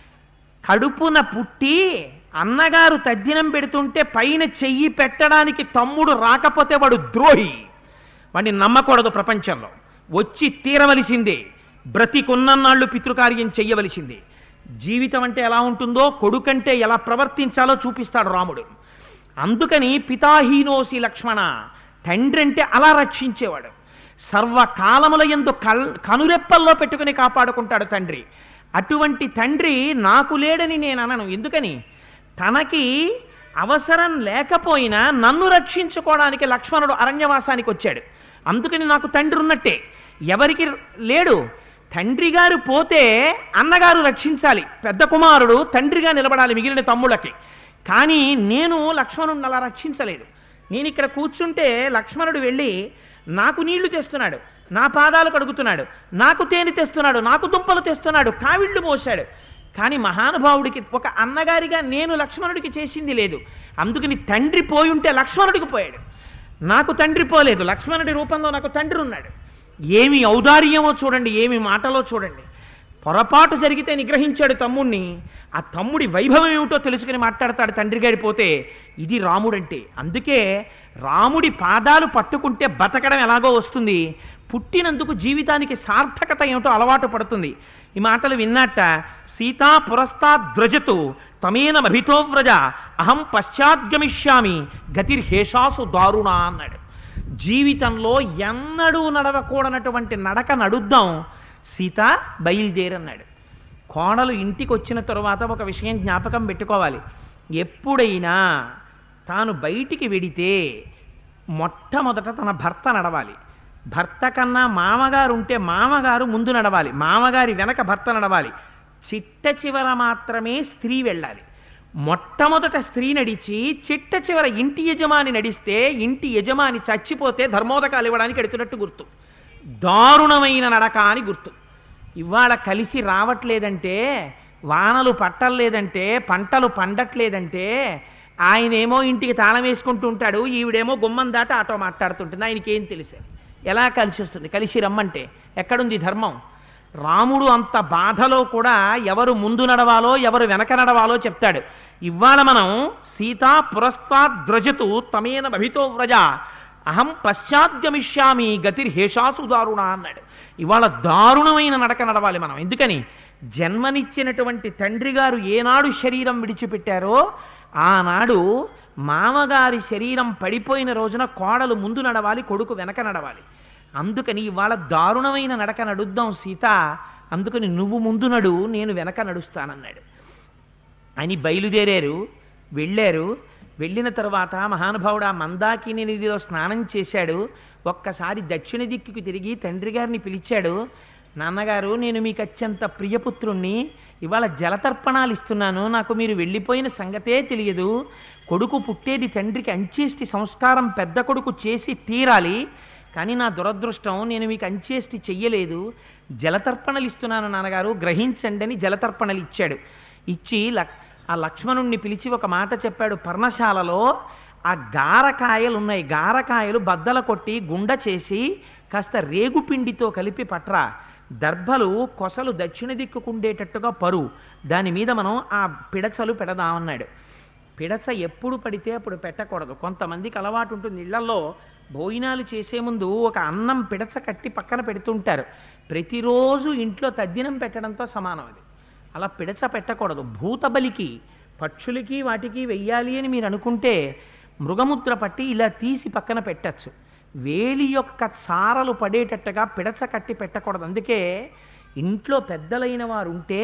కడుపున పుట్టి అన్నగారు తద్దినం పెడుతుంటే పైన చెయ్యి పెట్టడానికి తమ్ముడు రాకపోతే వాడు ద్రోహి, వాడిని నమ్మకూడదు ప్రపంచంలో. వచ్చి తీరవలసిందే, బ్రతికున్నన్నాళ్ళు పితృకార్యం చెయ్యవలసిందే. జీవితం అంటే ఎలా ఉంటుందో, కొడుకంటే ఎలా ప్రవర్తించాలో చూపిస్తాడు రాముడు. అందుకని పితాహీనోసి లక్ష్మణ, తండ్రి అంటే అలా రక్షించేవాడు. సర్వకాలముల యందు కల్ కనురెప్పల్లో పెట్టుకుని కాపాడుకుంటాడు తండ్రి. అటువంటి తండ్రి నాకు లేడని నేను అనను. ఎందుకని? తనకి అవసరం లేకపోయినా నన్ను రక్షించుకోవడానికి లక్ష్మణుడు అరణ్యవాసానికి వచ్చాడు. అందుకని నాకు తండ్రి ఉన్నట్టే. ఎవరికి లేడు? తండ్రి గారు పోతే అన్నగారు రక్షించాలి, పెద్ద కుమారుడు తండ్రిగా నిలబడాలి మిగిలిన తమ్ముళ్ళకి. కానీ నేను లక్ష్మణుడిని అలా రక్షించలేదు. నేను ఇక్కడ కూర్చుంటే లక్ష్మణుడు వెళ్ళి నాకు నీళ్లు తెస్తున్నాడు, నా పాదాలు కడుగుతున్నాడు, నాకు తేనె తెస్తున్నాడు, నాకు దుంపలు తెస్తున్నాడు, కావిళ్ళు మోశాడు. కానీ మహానుభావుడికి ఒక అన్నగారిగా నేను లక్ష్మణుడికి చేసింది లేదు. అందుకని తండ్రి పోయి ఉంటే లక్ష్మణుడికి పోయాడు, నాకు తండ్రి పోలేదు. లక్ష్మణుడి రూపంలో నాకు తండ్రి ఉన్నాడు. ఏమి ఔదార్యమో చూడండి, ఏమి మాటలో చూడండి. పొరపాటు జరిగితే నిగ్రహించాడు తమ్ముణ్ణి. ఆ తమ్ముడి వైభవం ఏమిటో తెలుసుకుని మాట్లాడతాడు తండ్రి గారిపోతే. ఇది రాముడంటే. అందుకే రాముడి పాదాలు పట్టుకుంటే బతకడం ఎలాగో వస్తుంది, పుట్టినందుకు జీవితానికి సార్థకత ఏమిటో అలవాటు పడుతుంది. ఈ మాటలు విన్నట్ట సీతా పురస్తాద్వ్రజతు తమేన మభితో వ్రజ అహం పశ్చాద్గమిష్యామి గతిర్హేషాసు దారుణ అన్నాడు. జీవితంలో ఎన్నడూ నడవకూడనటువంటి నడక నడుద్దాం, సీత బయలుదేరన్నాడు. కోడలు ఇంటికి వచ్చిన తరువాత ఒక విషయం జ్ఞాపకం పెట్టుకోవాలి. ఎప్పుడైనా తాను బయటికి వెడితే మొట్టమొదట తన భర్త నడవాలి. భర్త కన్నా మామగారు ఉంటే మామగారు ముందు నడవాలి, మామగారి వెనక భర్త నడవాలి. చిట్ట చివర మాత్రమే స్త్రీ వెళ్ళాలి. మొట్టమొదట స్త్రీ నడిచి చిట్ట చివర ఇంటి యజమాని నడిస్తే ఇంటి యజమాని చచ్చిపోతే ధర్మోదకాలు ఇవ్వడానికి ఎడుతున్నట్టు గుర్తు. దారుణమైన నడక అని గుర్తు. ఇవాళ కలిసి రావట్లేదంటే, వానలు పట్టలేదంటే, పంటలు పండట్లేదంటే, ఆయనేమో ఇంటికి తాళం వేసుకుంటూ ఉంటాడు, ఈవిడేమో గుమ్మం దాట ఆటో మాట్లాడుతుంటుంది. ఆయనకేం తెలిసే ఎలా కలిసి వస్తుంది? కలిసి రమ్మంటే ఎక్కడుంది ధర్మం? రాముడు అంత బాధలో కూడా ఎవరు ముందు నడవాలో ఎవరు వెనక నడవాలో చెప్తాడు. ఇవాళ మనం సీతా పురస్తాద్వ్రజతు తమేన భవితో వ్రజ అహం పశ్చాద్గమిష్యామి గతిర్హేషాసు దారుణ అన్నాడు. ఇవాళ దారుణమైన నడక నడవాలి మనం. ఎందుకని? జన్మనిచ్చినటువంటి తండ్రి గారు ఏనాడు శరీరం విడిచిపెట్టారో ఆనాడు మామగారి శరీరం పడిపోయిన రోజున కోడలు ముందు నడవాలి, కొడుకు వెనక నడవాలి. అందుకని ఇవాళ దారుణమైన నడక నడుద్దాం సీత, అందుకని నువ్వు ముందు నడు, నేను వెనక నడుస్తానన్నాడు. అని బయలుదేరారు, వెళ్ళారు. వెళ్ళిన తర్వాత మహానుభావుడు ఆ మందాకిని నదిలో స్నానం చేశాడు. ఒక్కసారి దక్షిణ దిక్కుకి తిరిగి తండ్రి గారిని పిలిచాడు. నాన్నగారు, నేను మీకు అత్యంత ప్రియపుత్రుణ్ణి, ఇవాళ జలతర్పణాలు ఇస్తున్నాను, నాకు మీరు వెళ్ళిపోయిన సంగతే తెలియదు. కొడుకు పుట్టేది తండ్రికి అంచేష్టి సంస్కారం పెద్ద కొడుకు చేసి తీరాలి, కానీ నా దురదృష్టం నేను మీకు అంచేష్టి చెయ్యలేదు. జలతర్పణలు ఇస్తున్నాను నాన్నగారు, గ్రహించండి అని జలతర్పణలు ఇచ్చాడు. ఇచ్చి లక్ ఆ లక్ష్మణుణ్ణి పిలిచి ఒక మాట చెప్పాడు. పర్ణశాలలో ఆ గారకాయలు ఉన్నాయి, గారకాయలు బద్దల కొట్టి గుండ చేసి కాస్త రేగుపిండితో కలిపి పట్రా, దర్భలు కొసలు దక్షిణ దిక్కుకుండేటట్టుగా పరు, దాని మీద మనం ఆ పిడచలు పెడదామన్నాడు. పిడచ ఎప్పుడు పడితే అప్పుడు పెట్టకూడదు. కొంతమందికి అలవాటు ఉంటుంది, ఇళ్లలో భోజనాలు చేసే ముందు ఒక అన్నం పిడచ కట్టి పక్కన పెడుతుంటారు. ప్రతిరోజు ఇంట్లో తద్దినం పెట్టడంతో సమానం అది. అలా పిడచ పెట్టకూడదు. భూతబలికి పక్షులకి వాటికి వెయ్యాలి అని మీరు అనుకుంటే మృగముద్ర పట్టి ఇలా తీసి పక్కన పెట్టచ్చు. వేలి యొక్క సారలు పడేటట్టుగా పిడచ కట్టి పెట్టకూడదు. అందుకే ఇంట్లో పెద్దలైన వారు ఉంటే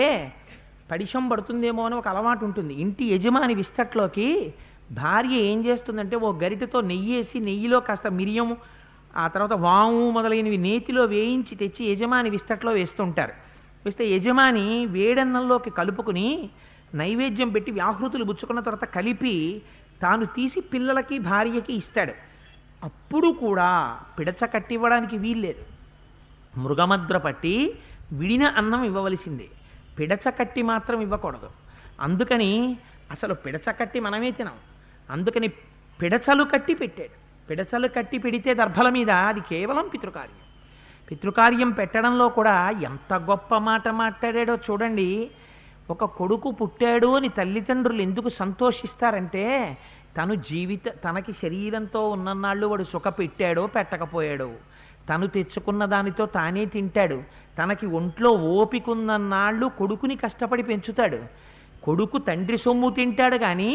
పడిశం పడుతుందేమో అని ఒక అలవాటు ఉంటుంది. ఇంటి యజమాని విస్తట్లోకి భార్య ఏం చేస్తుందంటే ఓ గరిటెతో నెయ్యేసి నెయ్యిలో కాస్త మిరియం ఆ తర్వాత వాము మొదలైనవి నేతిలో వేయించి తెచ్చి యజమాని విస్తట్లో వేస్తుంటారు. వేస్తే యజమాని వేడన్నంలోకి కలుపుకుని నైవేద్యం పెట్టి వ్యాహృతులు పుచ్చుకున్న తర్వాత కలిపి తాను తీసి పిల్లలకి భార్యకి ఇస్తాడు. అప్పుడు కూడా పిడచ కట్టివ్వడానికి వీల్లేదు. మృగమద్ర పట్టి విడిన అన్నం ఇవ్వవలసిందే, పిడచ కట్టి మాత్రం ఇవ్వకూడదు. అందుకని అసలు పిడచ కట్టి మనమే తినాం. అందుకని పిడచలు కట్టి పెట్టాడు. పిడచలు కట్టి పెడితే దర్భల మీద అది కేవలం పితృకార్యం. పితృకార్యం పెట్టడంలో కూడా ఎంత గొప్ప మాట మాట్లాడాడో చూడండి. ఒక కొడుకు పుట్టాడు అని తల్లిదండ్రులు ఎందుకు సంతోషిస్తారంటే తను జీవిత తనకి శరీరంతో ఉన్ననాళ్ళు వాడు సుఖ పెట్టాడో పెట్టకపోయాడో, తను తెచ్చుకున్న దానితో తానే తింటాడు, తనకి ఒంట్లో ఓపికన్ననాళ్ళు కొడుకుని కష్టపడి పెంచుతాడు. కొడుకు తండ్రి సొమ్ము తింటాడు కానీ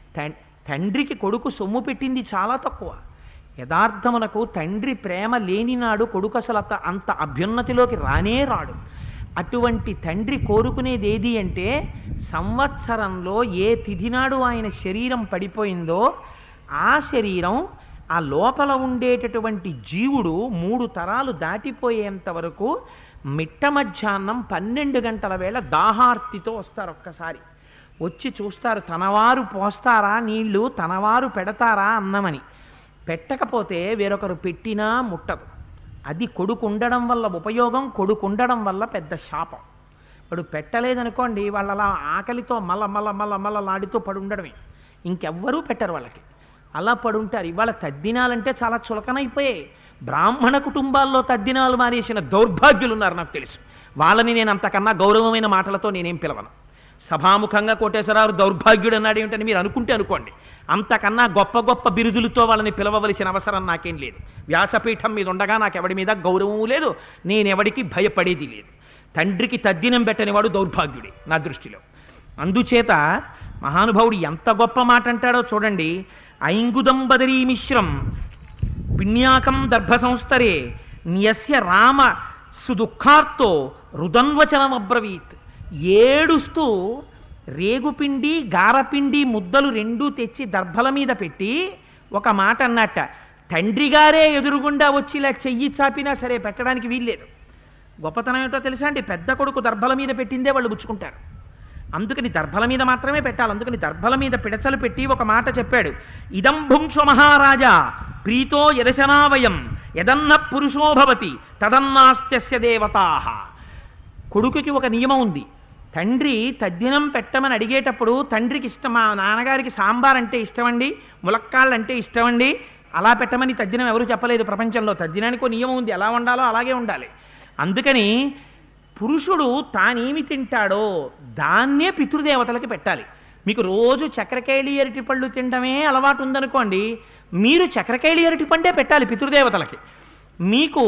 తండ్రికి కొడుకు సొమ్ము పెట్టింది చాలా తక్కువ. యథార్థమునకు తండ్రి ప్రేమ లేనినాడు కొడుకు అసలు అంత అభ్యున్నతిలోకి రానే రాడు. అటువంటి తండ్రి కోరుకునేది ఏది అంటే సంవత్సరంలో ఏ తిథినాడు ఆయన శరీరం పడిపోయిందో ఆ శరీరం ఆ లోపల ఉండేటటువంటి జీవుడు మూడు తరాలు దాటిపోయేంత వరకు మిట్ట మధ్యాహ్నం పన్నెండు గంటల వేళ దాహార్తితో వస్తారు. ఒక్కసారి వచ్చి చూస్తారు, తనవారు పోస్తారా నీళ్లు, తనవారు పెడతారా అన్నమని. పెట్టకపోతే వేరొకరు పెట్టినా ముట్టదు. అది కొడుకు ఉండడం వల్ల ఉపయోగం, కొడుకు ఉండడం వల్ల పెద్ద శాపం. వాడు పెట్టలేదనుకోండి, వాళ్ళ అలా ఆకలితో మల్ల మల్ల మల్ల మల్ల లాడితో పడి ఉండడమే, ఇంకెవ్వరూ పెట్టరు వాళ్ళకి. అలా పడుంటారు. ఇవాళ తద్దినాలంటే చాలా చులకనైపోయాయి. బ్రాహ్మణ కుటుంబాల్లో తద్దినాలు మానేసిన దౌర్భాగ్యులు ఉన్నారు నాకు తెలుసు. వాళ్ళని నేను అంతకన్నా గౌరవమైన మాటలతో నేనేం పిలవను. సభాముఖంగా కోటేశ్వరరావు దౌర్భాగ్యుడు అన్నాడు ఏమిటని మీరు అనుకుంటే అనుకోండి. అంతకన్నా గొప్ప గొప్ప బిరుదులతో వాళ్ళని పిలవవలసిన అవసరం నాకేం లేదు. వ్యాసపీఠం మీద ఉండగా నాకు ఎవడి మీద గౌరవము లేదు, నేనెవడికి భయపడేది లేదు. తండ్రికి తద్దినం పెట్టని వాడు దౌర్భాగ్యుడే నా దృష్టిలో. అందుచేత మహానుభావుడు ఎంత గొప్ప మాట అంటాడో చూడండి. ఐంగుదం బదరీ మిశ్రం పిణ్యాకం దర్భ సంస్థరే న్యస్య రామ సుదుఃఖార్తో రుదన్వచనం అబ్రవీత్. ఏడుస్తూ రేగుపిండి గారపిండి ముద్దలు రెండూ తెచ్చి దర్భల మీద పెట్టి ఒక మాట అన్నట్ట. తండ్రి గారే ఎదురుగుండా వచ్చి ఇలా చెయ్యి చాపినా సరే పెట్టడానికి వీల్లేదు. గొప్పతనం ఏమిటో తెలుసా అండి? పెద్ద కొడుకు దర్భల మీద పెట్టిందే వాళ్ళు పుచ్చుకుంటారు. అందుకని దర్భల మీద మాత్రమే పెట్టాలి. అందుకని దర్భల మీద పిడచలు పెట్టి ఒక మాట చెప్పాడు. ఇదం భుంక్షు మహారాజా ప్రీతో యదశనావయం యదన్న పురుషోభవతి తదన్నాస్త్యస్య దేవతాః. కొడుకుకి ఒక నియమం ఉంది. తండ్రి తద్దినం పెట్టమని అడిగేటప్పుడు తండ్రికి ఇష్టం, మా నాన్నగారికి సాంబార్ అంటే ఇష్టమండి, ములక్కాళ్ళు అంటే ఇష్టమండి, అలా పెట్టమని తద్దినం ఎవరు చెప్పలేదు ప్రపంచంలో. తద్దినానికి ఒక నియమం ఉంది, ఎలా ఉండాలో అలాగే ఉండాలి. అందుకని పురుషుడు తానేమి తింటాడో దాన్నే పితృదేవతలకి పెట్టాలి. మీకు రోజు చక్రకేళి అరటి పళ్ళు తినడమే అలవాటు ఉందనుకోండి, మీరు చక్రకేళి అరటి పండే పెట్టాలి పితృదేవతలకి. మీకు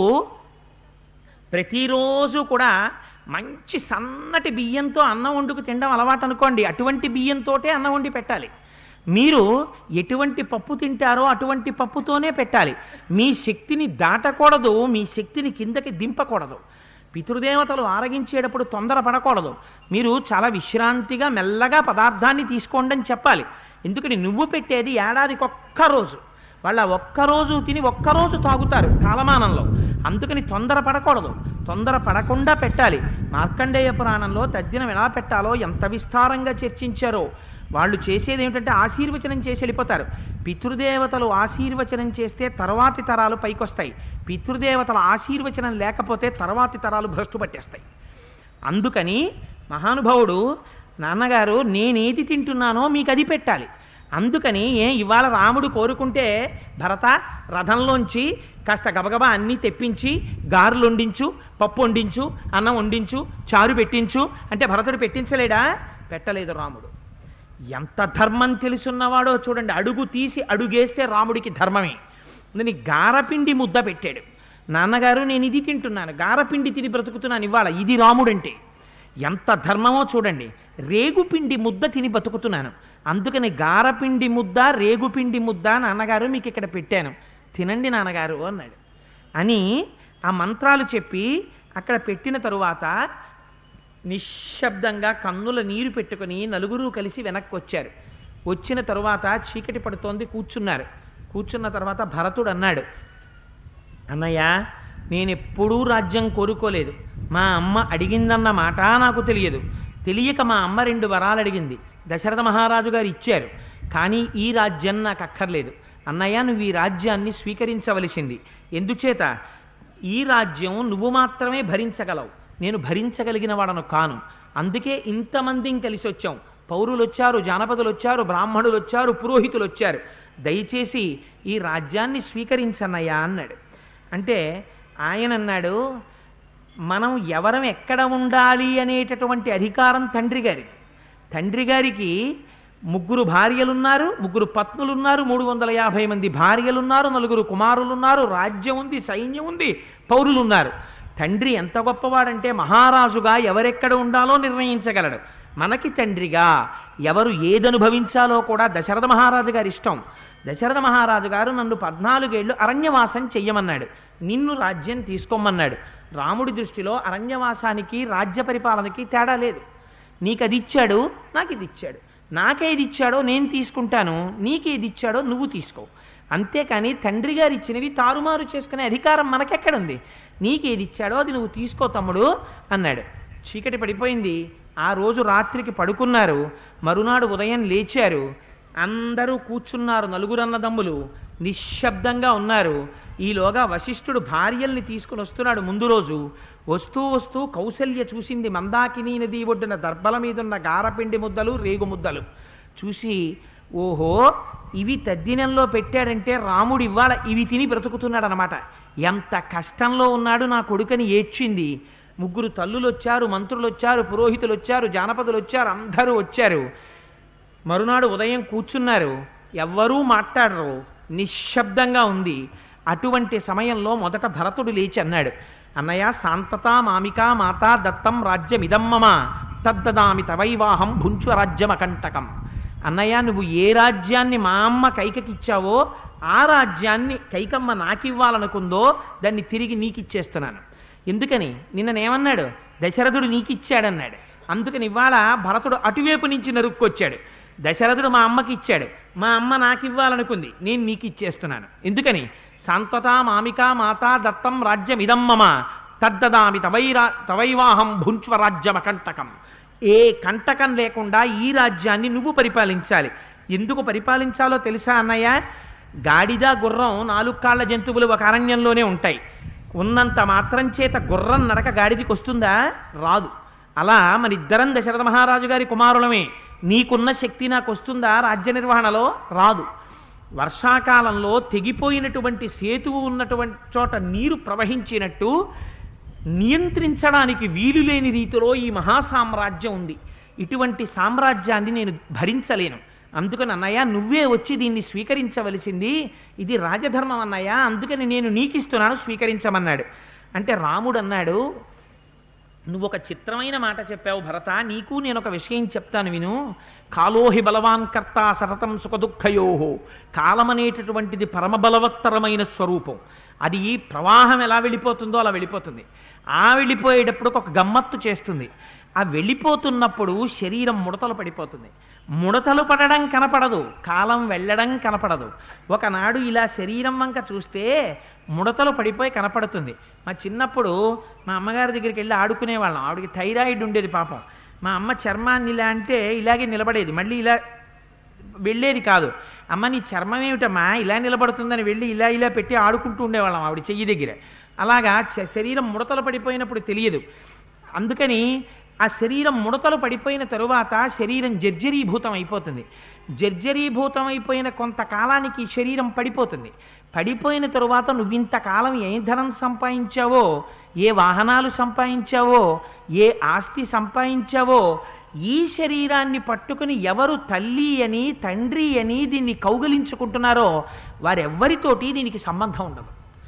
ప్రతిరోజు కూడా మంచి సన్నటి బియ్యంతో అన్నం వండుకు తినడం అలవాటు అనుకోండి, అటువంటి బియ్యంతోటే అన్నం వండి పెట్టాలి. మీరు ఎటువంటి పప్పు తింటారో అటువంటి పప్పుతోనే పెట్టాలి. మీ శక్తిని దాటకూడదు, మీ శక్తిని కిందకి దింపకూడదు. పితృదేవతలు ఆరగించేటప్పుడు తొందర పడకూడదు. మీరు చాలా విశ్రాంతిగా మెల్లగా పదార్థాన్ని తీసుకోండి అని చెప్పాలి. ఎందుకని నువ్వు పెట్టేది ఏడాదికి ఒక్కరోజు, వాళ్ళ ఒక్కరోజు తిని ఒక్కరోజు తాగుతారు కాలమానంలో. అందుకని తొందర పడకూడదు, తొందర పడకుండా పెట్టాలి. మార్కండేయ పురాణంలో తద్దినం ఎలా పెట్టాలో ఎంత విస్తారంగా చర్చించారో. వాళ్ళు చేసేది ఏమిటంటే ఆశీర్వచనం చేసి వెళ్ళిపోతారు. పితృదేవతలు ఆశీర్వచనం చేస్తే తర్వాతి తరాలు పైకొస్తాయి, పితృదేవతల ఆశీర్వచనం లేకపోతే తర్వాతి తరాలు భ్రష్టు పట్టేస్తాయి. అందుకని మహానుభావుడు నాన్నగారు నేనేది తింటున్నానో మీకు అది పెట్టాలి. అందుకని ఏ ఇవాళ రాముడు కోరుకుంటే భరత రథంలోంచి కాస్త గబగబా అన్నీ తెప్పించి గారెలు వండించు, పప్పు వండించు, అన్నం వండించు, చారు పెట్టించు అంటే భరతుడు పెట్టించలేడా? పెట్టలేదు రాముడు. ఎంత ధర్మం తెలుసున్నవాడో చూడండి. అడుగు తీసి అడుగేస్తే రాముడికి ధర్మమే. అందుకని గారపిండి ముద్ద పెట్టాడు. నాన్నగారు నేను ఇది తింటున్నాను, గారపిండి తిని బ్రతుకుతున్నాను ఇవాళ, ఇది రాముడంటే ఎంత ధర్మమో చూడండి. రేగుపిండి ముద్ద తిని బతుకుతున్నాను, అందుకని గారపిండి ముద్ద రేగుపిండి ముద్ద నాన్నగారు మీకు ఇక్కడ పెట్టాను, తినండి నాన్నగారు అన్నాడు. అని ఆ మంత్రాలు చెప్పి అక్కడ పెట్టిన తరువాత నిశ్శబ్దంగా కన్నుల నీరు పెట్టుకుని నలుగురు కలిసి వెనక్కి వచ్చారు. వచ్చిన తరువాత చీకటి పడుతోంది, కూర్చున్నారు. కూర్చున్న తర్వాత భరతుడు అన్నాడు, అన్నయ్య నేనెప్పుడూ రాజ్యం కోరుకోలేదు, మా అమ్మ అడిగిందన్న మాట నాకు తెలియదు. తెలియక మా అమ్మ రెండు వరాలు అడిగింది, దశరథ మహారాజు గారు ఇచ్చారు, కానీ ఈ రాజ్యం నాకు అక్కర్లేదు. అన్నయ్య నువ్వు ఈ రాజ్యాన్ని స్వీకరించవలసింది. ఎందుచేత ఈ రాజ్యం నువ్వు మాత్రమే భరించగలవు, నేను భరించగలిగిన వాడను కాను. అందుకే ఇంతమందిని కలిసి వచ్చాం. పౌరులు వచ్చారు, జానపదులు వచ్చారు, బ్రాహ్మణులు వచ్చారు, పురోహితులు వచ్చారు. దయచేసి ఈ రాజ్యాన్ని స్వీకరించన్నయ్యా అన్నాడు. అంటే ఆయన అన్నాడు, మనం ఎవరం ఎక్కడ ఉండాలి అనేటటువంటి అధికారం తండ్రి గారి. తండ్రి గారికి ముగ్గురు భార్యలున్నారు, ముగ్గురు పత్నులున్నారు, మూడు వందల యాభై మంది భార్యలున్నారు, నలుగురు కుమారులున్నారు, రాజ్యం ఉంది, సైన్యం ఉంది, పౌరులున్నారు. తండ్రి ఎంత గొప్పవాడంటే మహారాజుగా ఎవరెక్కడ ఉండాలో నిర్ణయించగలడు. మనకి తండ్రిగా ఎవరు ఏదనుభవించాలో కూడా దశరథ మహారాజు గారి ఇష్టం. దశరథ మహారాజు గారు నన్ను పద్నాలుగేళ్లు అరణ్యవాసం చెయ్యమన్నాడు, నిన్ను రాజ్యం తీసుకోమన్నాడు. రాముడి దృష్టిలో అరణ్యవాసానికి రాజ్య పరిపాలనకి తేడా లేదు. నీకు అది ఇచ్చాడు, నాకు ఇది ఇచ్చాడు, నాకేది ఇచ్చాడో నేను తీసుకుంటాను, నీకేది ఇచ్చాడో నువ్వు తీసుకో. అంతేకాని తండ్రి గారు ఇచ్చినవి తారుమారు చేసుకునే అధికారం మనకెక్కడుంది? నీకేది ఇచ్చాడో అది నువ్వు తీసుకో తమ్ముడు అన్నాడు. చీకటి పడిపోయింది. ఆ రోజు రాత్రికి పడుకున్నారు. మరునాడు ఉదయం లేచారు. అందరూ కూర్చున్నారు, నలుగురు అన్నదమ్ములు నిశ్శబ్దంగా ఉన్నారు. ఈలోగా వశిష్ఠుడు భార్యల్ని తీసుకుని వస్తున్నాడు. ముందు రోజు వస్తూ వస్తూ కౌసల్య చూసింది మందాకినీ నది ఒడ్డున దర్భల మీదున్న గారపిండి ముద్దలు, రేగు ముద్దలు చూసి, ఓహో ఇవి తద్దినంలో పెట్టాడంటే రాముడు ఇవాళ ఇవి తిని బ్రతుకుతున్నాడు అనమాట. ఎంత కష్టంలో ఉన్నాడు నా కొడుకని ఏడ్చింది. ముగ్గురు తల్లులు వచ్చారు, మంత్రులు వచ్చారు, పురోహితులు వచ్చారు, జానపదులు వచ్చారు, అందరూ వచ్చారు. మరునాడు ఉదయం కూర్చున్నారు, ఎవ్వరూ మాట్లాడరు, నిశ్శబ్దంగా ఉంది. అటువంటి సమయంలో మొదట భరతుడు లేచి అన్నాడు, అన్నయ్య శాంతత మామికా మాతా దత్తం రాజ్యమిదం మమ తద్దదామి తవైవాహం భుంచు రాజ్యమకంటకం. అన్నయ్య నువ్వు ఏ రాజ్యాన్ని మా అమ్మ కైకకిచ్చావో ఆ రాజ్యాన్ని కైకమ్మ నాకివ్వాలనుకుందో దాన్ని తిరిగి నీకిచ్చేస్తున్నాను. ఎందుకని నిన్ననేమన్నాడు? దశరథుడు నీకిచ్చాడన్నాడు. అందుకని ఇవాళ భరతుడు అటువైపు నుంచి నరుక్కొచ్చాడు. దశరథుడు మా అమ్మకి ఇచ్చాడు, మా అమ్మ నాకు ఇవ్వాలనుకుంది, నేను నీకు ఇచ్చేస్తున్నాను. ఎందుకని శాంతత మామికా మాతా దత్తం రాజ్యం ఇదం మమ తద్దదామి తవైరా తవైవాహం భుంచ్వ రాజ్యమ కంటకం. ఏ కంటకం లేకుండా ఈ రాజ్యాన్ని నువ్వు పరిపాలించాలి. ఎందుకు పరిపాలించాలో తెలుసా అన్నయ్య? గాడిద గుర్రం నాలుగు కాళ్ల జంతువులు ఒక అరణ్యంలోనే ఉంటాయి. ఉన్నంత మాత్రం చేత గుర్రం నడక గాడిదికి వస్తుందా? రాదు. అలా మన ఇద్దరం దశరథ మహారాజు గారి కుమారులమే. నీకున్న శక్తి నాకు వస్తుందా రాజ్య నిర్వహణలో? రాదు. వర్షాకాలంలో తెగిపోయినటువంటి సేతువు ఉన్నటువంటి చోట నీరు ప్రవహించినట్టు నియంత్రించడానికి వీలు లేని రీతిలో ఈ మహాసామ్రాజ్యం ఉంది. ఇటువంటి సామ్రాజ్యాన్ని నేను భరించలేను. అందుకని అన్నయ్య నువ్వే వచ్చి దీన్ని స్వీకరించవలసింది, ఇది రాజధర్మం అన్నయ్య, అందుకని నేను నీకిస్తున్నాను, స్వీకరించమన్నాడు. అంటే రాముడు అన్నాడు, నువ్వు ఒక చిత్రమైన మాట చెప్పావు భరత, నీకు నేను ఒక విషయం చెప్తాను విను. కాలోహి బలవాన్ కర్త సతతం సుఖదుఃఖయోహో. కాలం అనేటటువంటిది పరమబలవత్తరమైన స్వరూపం. అది ప్రవాహం ఎలా వెళ్ళిపోతుందో అలా వెళ్ళిపోతుంది. ఆ వెళ్ళిపోయేటప్పుడు ఒక గమ్మత్తు చేస్తుంది. ఆ వెళ్ళిపోతున్నప్పుడు శరీరం ముడతలు పడిపోతుంది. ముడతలు పడడం కనపడదు, కాలం వెళ్ళడం కనపడదు. ఒకనాడు ఇలా శరీరం వంక చూస్తే ముడతలు పడిపోయి కనపడుతుంది. మా చిన్నప్పుడు మా అమ్మగారి దగ్గరికి వెళ్ళి ఆడుకునేవాళ్ళం. ఆవిడకి థైరాయిడ్ ఉండేది పాపం. మా అమ్మ చర్మాన్ని ఇలా అంటే ఇలాగే నిలబడేది, మళ్ళీ ఇలా వెళ్ళేది కాదు. అమ్మ నీ చర్మం ఏమిటమ్మా ఇలా నిలబడుతుందని వెళ్ళి ఇలా ఇలా పెట్టి ఆడుకుంటూ ఉండేవాళ్ళం ఆవిడ చెయ్యి దగ్గర. అలాగా శరీరం ముడతలు పడిపోయినప్పుడు తెలియదు. అందుకని ఆ శరీరం ముడతలు పడిపోయిన తరువాత శరీరం జర్జరీభూతం అయిపోతుంది. జర్జరీభూతం అయిపోయిన కొంతకాలానికి శరీరం పడిపోతుంది. పడిపోయిన తరువాత నువ్వు ఇంతకాలం ఏ ధనం సంపాదించావో, ఏ వాహనాలు సంపాదించావో, ఏ ఆస్తి సంపాదించావో, ఈ శరీరాన్ని పట్టుకుని ఎవరు తల్లి అని తండ్రి అని దీన్ని కౌగలించుకుంటున్నారో వారెవ్వరితోటి దీనికి సంబంధం ఉండదు.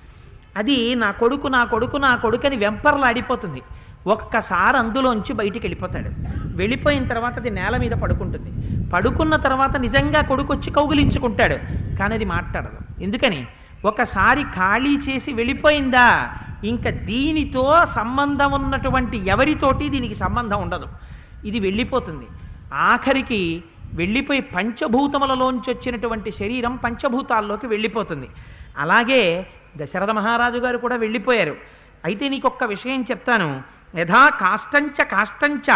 అది నా కొడుకు నా కొడుకు నా కొడుకని వెంపర్లాడిపోతుంది. ఒక్కసారి అందులోంచి బయటికి వెళ్ళిపోతాడు. వెళ్ళిపోయిన తర్వాత అది నేల మీద పడుకుంటుంది. పడుకున్న తర్వాత నిజంగా కొడుకు వచ్చి కౌగిలించుకుంటాడు, కానీ అది మాట్లాడదు. ఎందుకని? ఒకసారి ఖాళీ చేసి వెళ్ళిపోయిందా ఇంకా దీనితో సంబంధం ఉన్నటువంటి ఎవరితోటి దీనికి సంబంధం ఉండదు. ఇది వెళ్ళిపోతుంది. ఆఖరికి వెళ్ళిపోయి పంచభూతములలోంచి వచ్చినటువంటి శరీరం పంచభూతాల్లోకి వెళ్ళిపోతుంది. అలాగే దశరథ మహారాజు గారు కూడా వెళ్ళిపోయారు. అయితే నీకొక్క విషయం చెప్తాను. యథా కాష్టంచ కాష్టంచ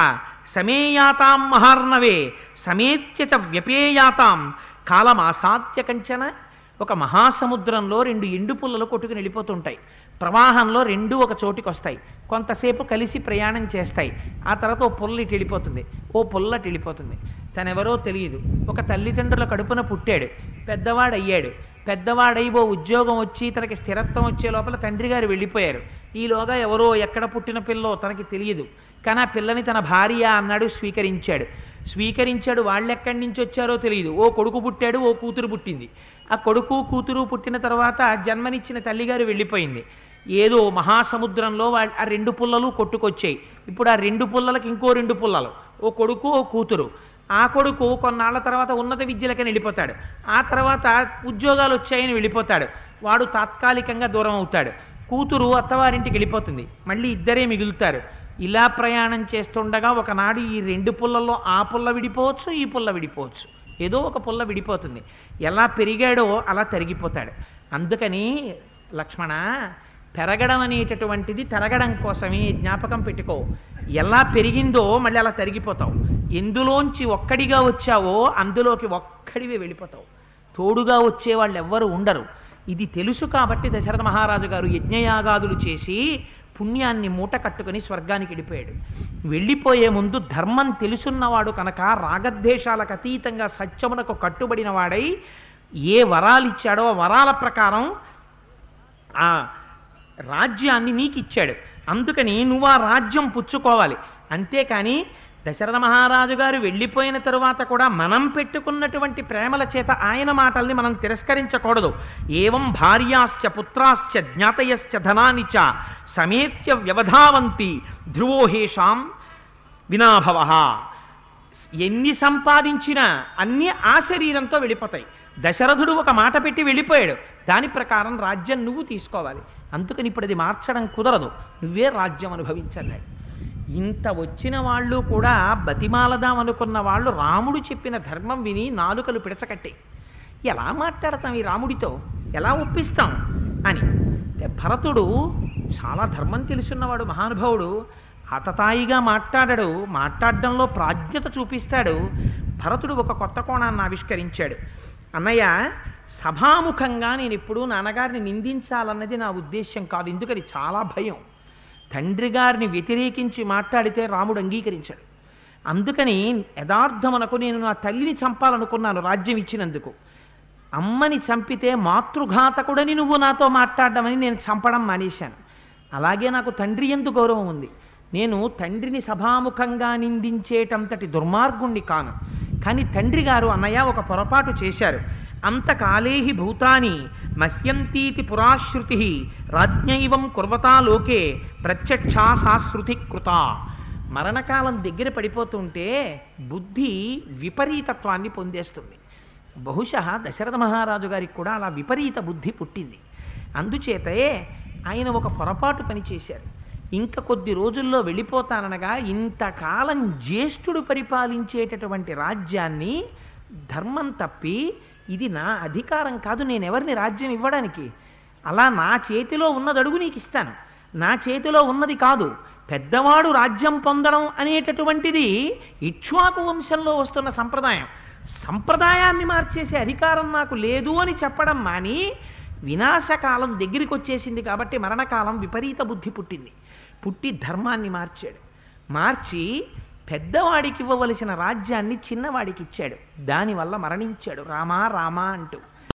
సమేయాతాం మహార్ణవే సమేత్య చ వ్యపేయాతాం కాలమాసాత్య కంచన. ఒక మహాసముద్రంలో రెండు ఎండు పుల్లలు కొట్టుకుని వెళ్ళిపోతుంటాయి. ప్రవాహంలో రెండు ఒక చోటికి వస్తాయి, కొంతసేపు కలిసి ప్రయాణం చేస్తాయి. ఆ తర్వాత ఓ పుల్ల ఇటు వెళ్ళిపోతుంది, ఓ పుల్ల ఇటు వెళ్ళిపోతుంది. తనెవరో తెలియదు. ఒక తల్లిదండ్రుల కడుపున పుట్టాడు, పెద్దవాడయ్యాడు. పెద్దవాడై ఓ ఉద్యోగం వచ్చి తనకి స్థిరత్వం వచ్చే లోపల తండ్రి గారు వెళ్ళిపోయారు. ఈలోగా ఎవరో ఎక్కడ పుట్టిన పిల్లో తనకి తెలియదు, కానీ ఆ పిల్లని తన భార్య అన్నాడు, స్వీకరించాడు. స్వీకరించాడు వాళ్ళెక్కడి నుంచి వచ్చారో తెలియదు. ఓ కొడుకు పుట్టాడు, ఓ కూతురు పుట్టింది. ఆ కొడుకు కూతురు పుట్టిన తర్వాత జన్మనిచ్చిన తల్లిగారు వెళ్ళిపోయింది. ఏదో మహాసముద్రంలో వాళ్ళ ఆ రెండు పుల్లలు కొట్టుకొచ్చాయి. ఇప్పుడు ఆ రెండు పుల్లలకి ఇంకో రెండు పుల్లలు, ఓ కొడుకు ఓ కూతురు. ఆ కొడుకు కొన్నాళ్ల తర్వాత ఉన్నత విద్యలకని వెళ్ళిపోతాడు. ఆ తర్వాత ఉద్యోగాలు వచ్చాయని వెళ్ళిపోతాడు. వాడు తాత్కాలికంగా దూరం అవుతాడు. కూతురు అత్తవారింటికి వెళ్ళిపోతుంది. మళ్ళీ ఇద్దరే మిగులుతారు. ఇలా ప్రయాణం చేస్తుండగా ఒకనాడు ఈ రెండు పుల్లల్లో ఆ పుల్ల విడిపోవచ్చు, ఈ పుల్ల విడిపోవచ్చు. ఏదో ఒక పుల్ల విడిపోతుంది. ఎలా పెరిగాడో అలా తరిగిపోతాడు. అందుకని లక్ష్మణ, పెరగడం అనేటటువంటిది తరగడం కోసమే, జ్ఞాపకం పెట్టుకో. ఎలా పెరిగిందో మళ్ళీ అలా తరిగిపోతావు. ఎందులోంచి ఒక్కడిగా వచ్చావో అందులోకి ఒక్కడివే వెళ్ళిపోతావు. తోడుగా వచ్చేవాళ్ళు ఎవ్వరూ ఉండరు. ఇది తెలుసు కాబట్టి దశరథ మహారాజు గారు యజ్ఞయాగాదులు చేసి పుణ్యాన్ని మూట కట్టుకుని స్వర్గానికి వెళ్ళిపోయాడు. వెళ్ళిపోయే ముందు ధర్మం తెలుసున్నవాడు కనుక రాగద్వేషాలకు అతీతంగా సత్యమునకు కట్టుబడిన వాడై ఏ వరాలు ఇచ్చాడో వరాల ప్రకారం ఆ రాజ్యాన్ని నీకు ఇచ్చాడు. అందుకని నువ్వు ఆ రాజ్యం పుచ్చుకోవాలి. అంతేకాని దశరథ మహారాజు గారు వెళ్ళిపోయిన తరువాత కూడా మనం పెట్టుకున్నటువంటి ప్రేమల చేత ఆయన మాటల్ని మనం తిరస్కరించకూడదు. ఏవం భార్యాశ్చ పుత్రాశ్చ జ్ఞాతయశ్చ ధనాని చ సమేత్య వ్యవధావంతి ధ్రువోహేషాం వినాభవ. ఎన్ని సంపాదించినా అన్నీ ఆ శరీరంతో వెళ్ళిపోతాయి. దశరథుడు ఒక మాట పెట్టి వెళ్ళిపోయాడు. దాని ప్రకారం రాజ్యం నువ్వు తీసుకోవాలి. అందుకని ఇప్పుడు అది మార్చడం కుదరదు, నువ్వే రాజ్యం అనుభవించన్నాడు. ఇంత వచ్చిన వాళ్ళు కూడా బతిమాలదాం అనుకున్న వాళ్ళు రాముడు చెప్పిన ధర్మం విని నాలుకలు పిడచకట్టే. ఎలా మాట్లాడతాం ఈ రాముడితో, ఎలా ఒప్పిస్తాం అని. భరతుడు చాలా ధర్మం తెలుసున్నవాడు, మహానుభావుడు. హతతాయిగా మాట్లాడాడు, మాట్లాడడంలో ప్రాజ్ఞత చూపిస్తాడు. భరతుడు ఒక కొత్త కోణాన్ని ఆవిష్కరించాడు. అన్నయ్య, సభాముఖంగా నేను ఎప్పుడూ నాన్నగారిని నిందించాలన్నది నా ఉద్దేశ్యం కాదు. ఎందుకని చాలా భయం. తండ్రి గారిని వ్యతిరేకించి మాట్లాడితే రాముడు అంగీకరించాడు. అందుకని యథార్థమునకు నేను నా తల్లిని చంపాలనుకున్నాను రాజ్యం ఇచ్చినందుకు. అమ్మని చంపితే మాతృఘాతకుడని నువ్వు నాతో మాట్లాడమని నేను చంపడం మానేశాను. అలాగే నాకు తండ్రి యందు గౌరవం ఉంది. నేను తండ్రిని సభాముఖంగా నిందించేటంతటి దుర్మార్గుణ్ణి కాను. కానీ తండ్రి గారు అన్నయ్య ఒక పొరపాటు చేశారు. అంతకాలేహి భూతాని మహ్యంతీతి పురాశ్రుతి రాజ్ఞైవం కుర్వతా లోకే ప్రత్యక్షా సాశ్రుతి కృత. మరణకాలం దగ్గర పడిపోతుంటే బుద్ధి విపరీతత్వాన్ని పొందేస్తుంది. బహుశా దశరథ మహారాజు గారికి కూడా అలా విపరీత బుద్ధి పుట్టింది. అందుచేతే ఆయన ఒక పొరపాటు పని చేశారు. ఇంక కొద్ది రోజుల్లో వెళ్ళిపోతాననగా ఇంతకాలం జ్యేష్ఠుడు పరిపాలించేటటువంటి రాజ్యాన్ని ధర్మం తప్పి ఇది నా అధికారం కాదు, నేనెవరిని రాజ్యం ఇవ్వడానికి, అలా నా చేతిలో ఉన్నది అడుగు నీకు ఇస్తాను, నా చేతిలో ఉన్నది కాదు. పెద్దవాడు రాజ్యం పొందడం అనేటటువంటిది ఇక్ష్వాకు వంశంలో వస్తున్న సంప్రదాయం. సంప్రదాయాన్ని మార్చేసే అధికారం నాకు లేదు అని చెప్పడం మాని, వినాశకాలం దగ్గరికి వచ్చేసింది కాబట్టి మరణకాలం విపరీత బుద్ధి పుట్టింది. పుట్టి ధర్మాన్ని మార్చాడు. మార్చి పెద్దవాడికి ఇవ్వవలసిన రాజ్యాన్ని చిన్నవాడికి ఇచ్చాడు. దానివల్ల మరణించాడు రామా రామా అంటూ.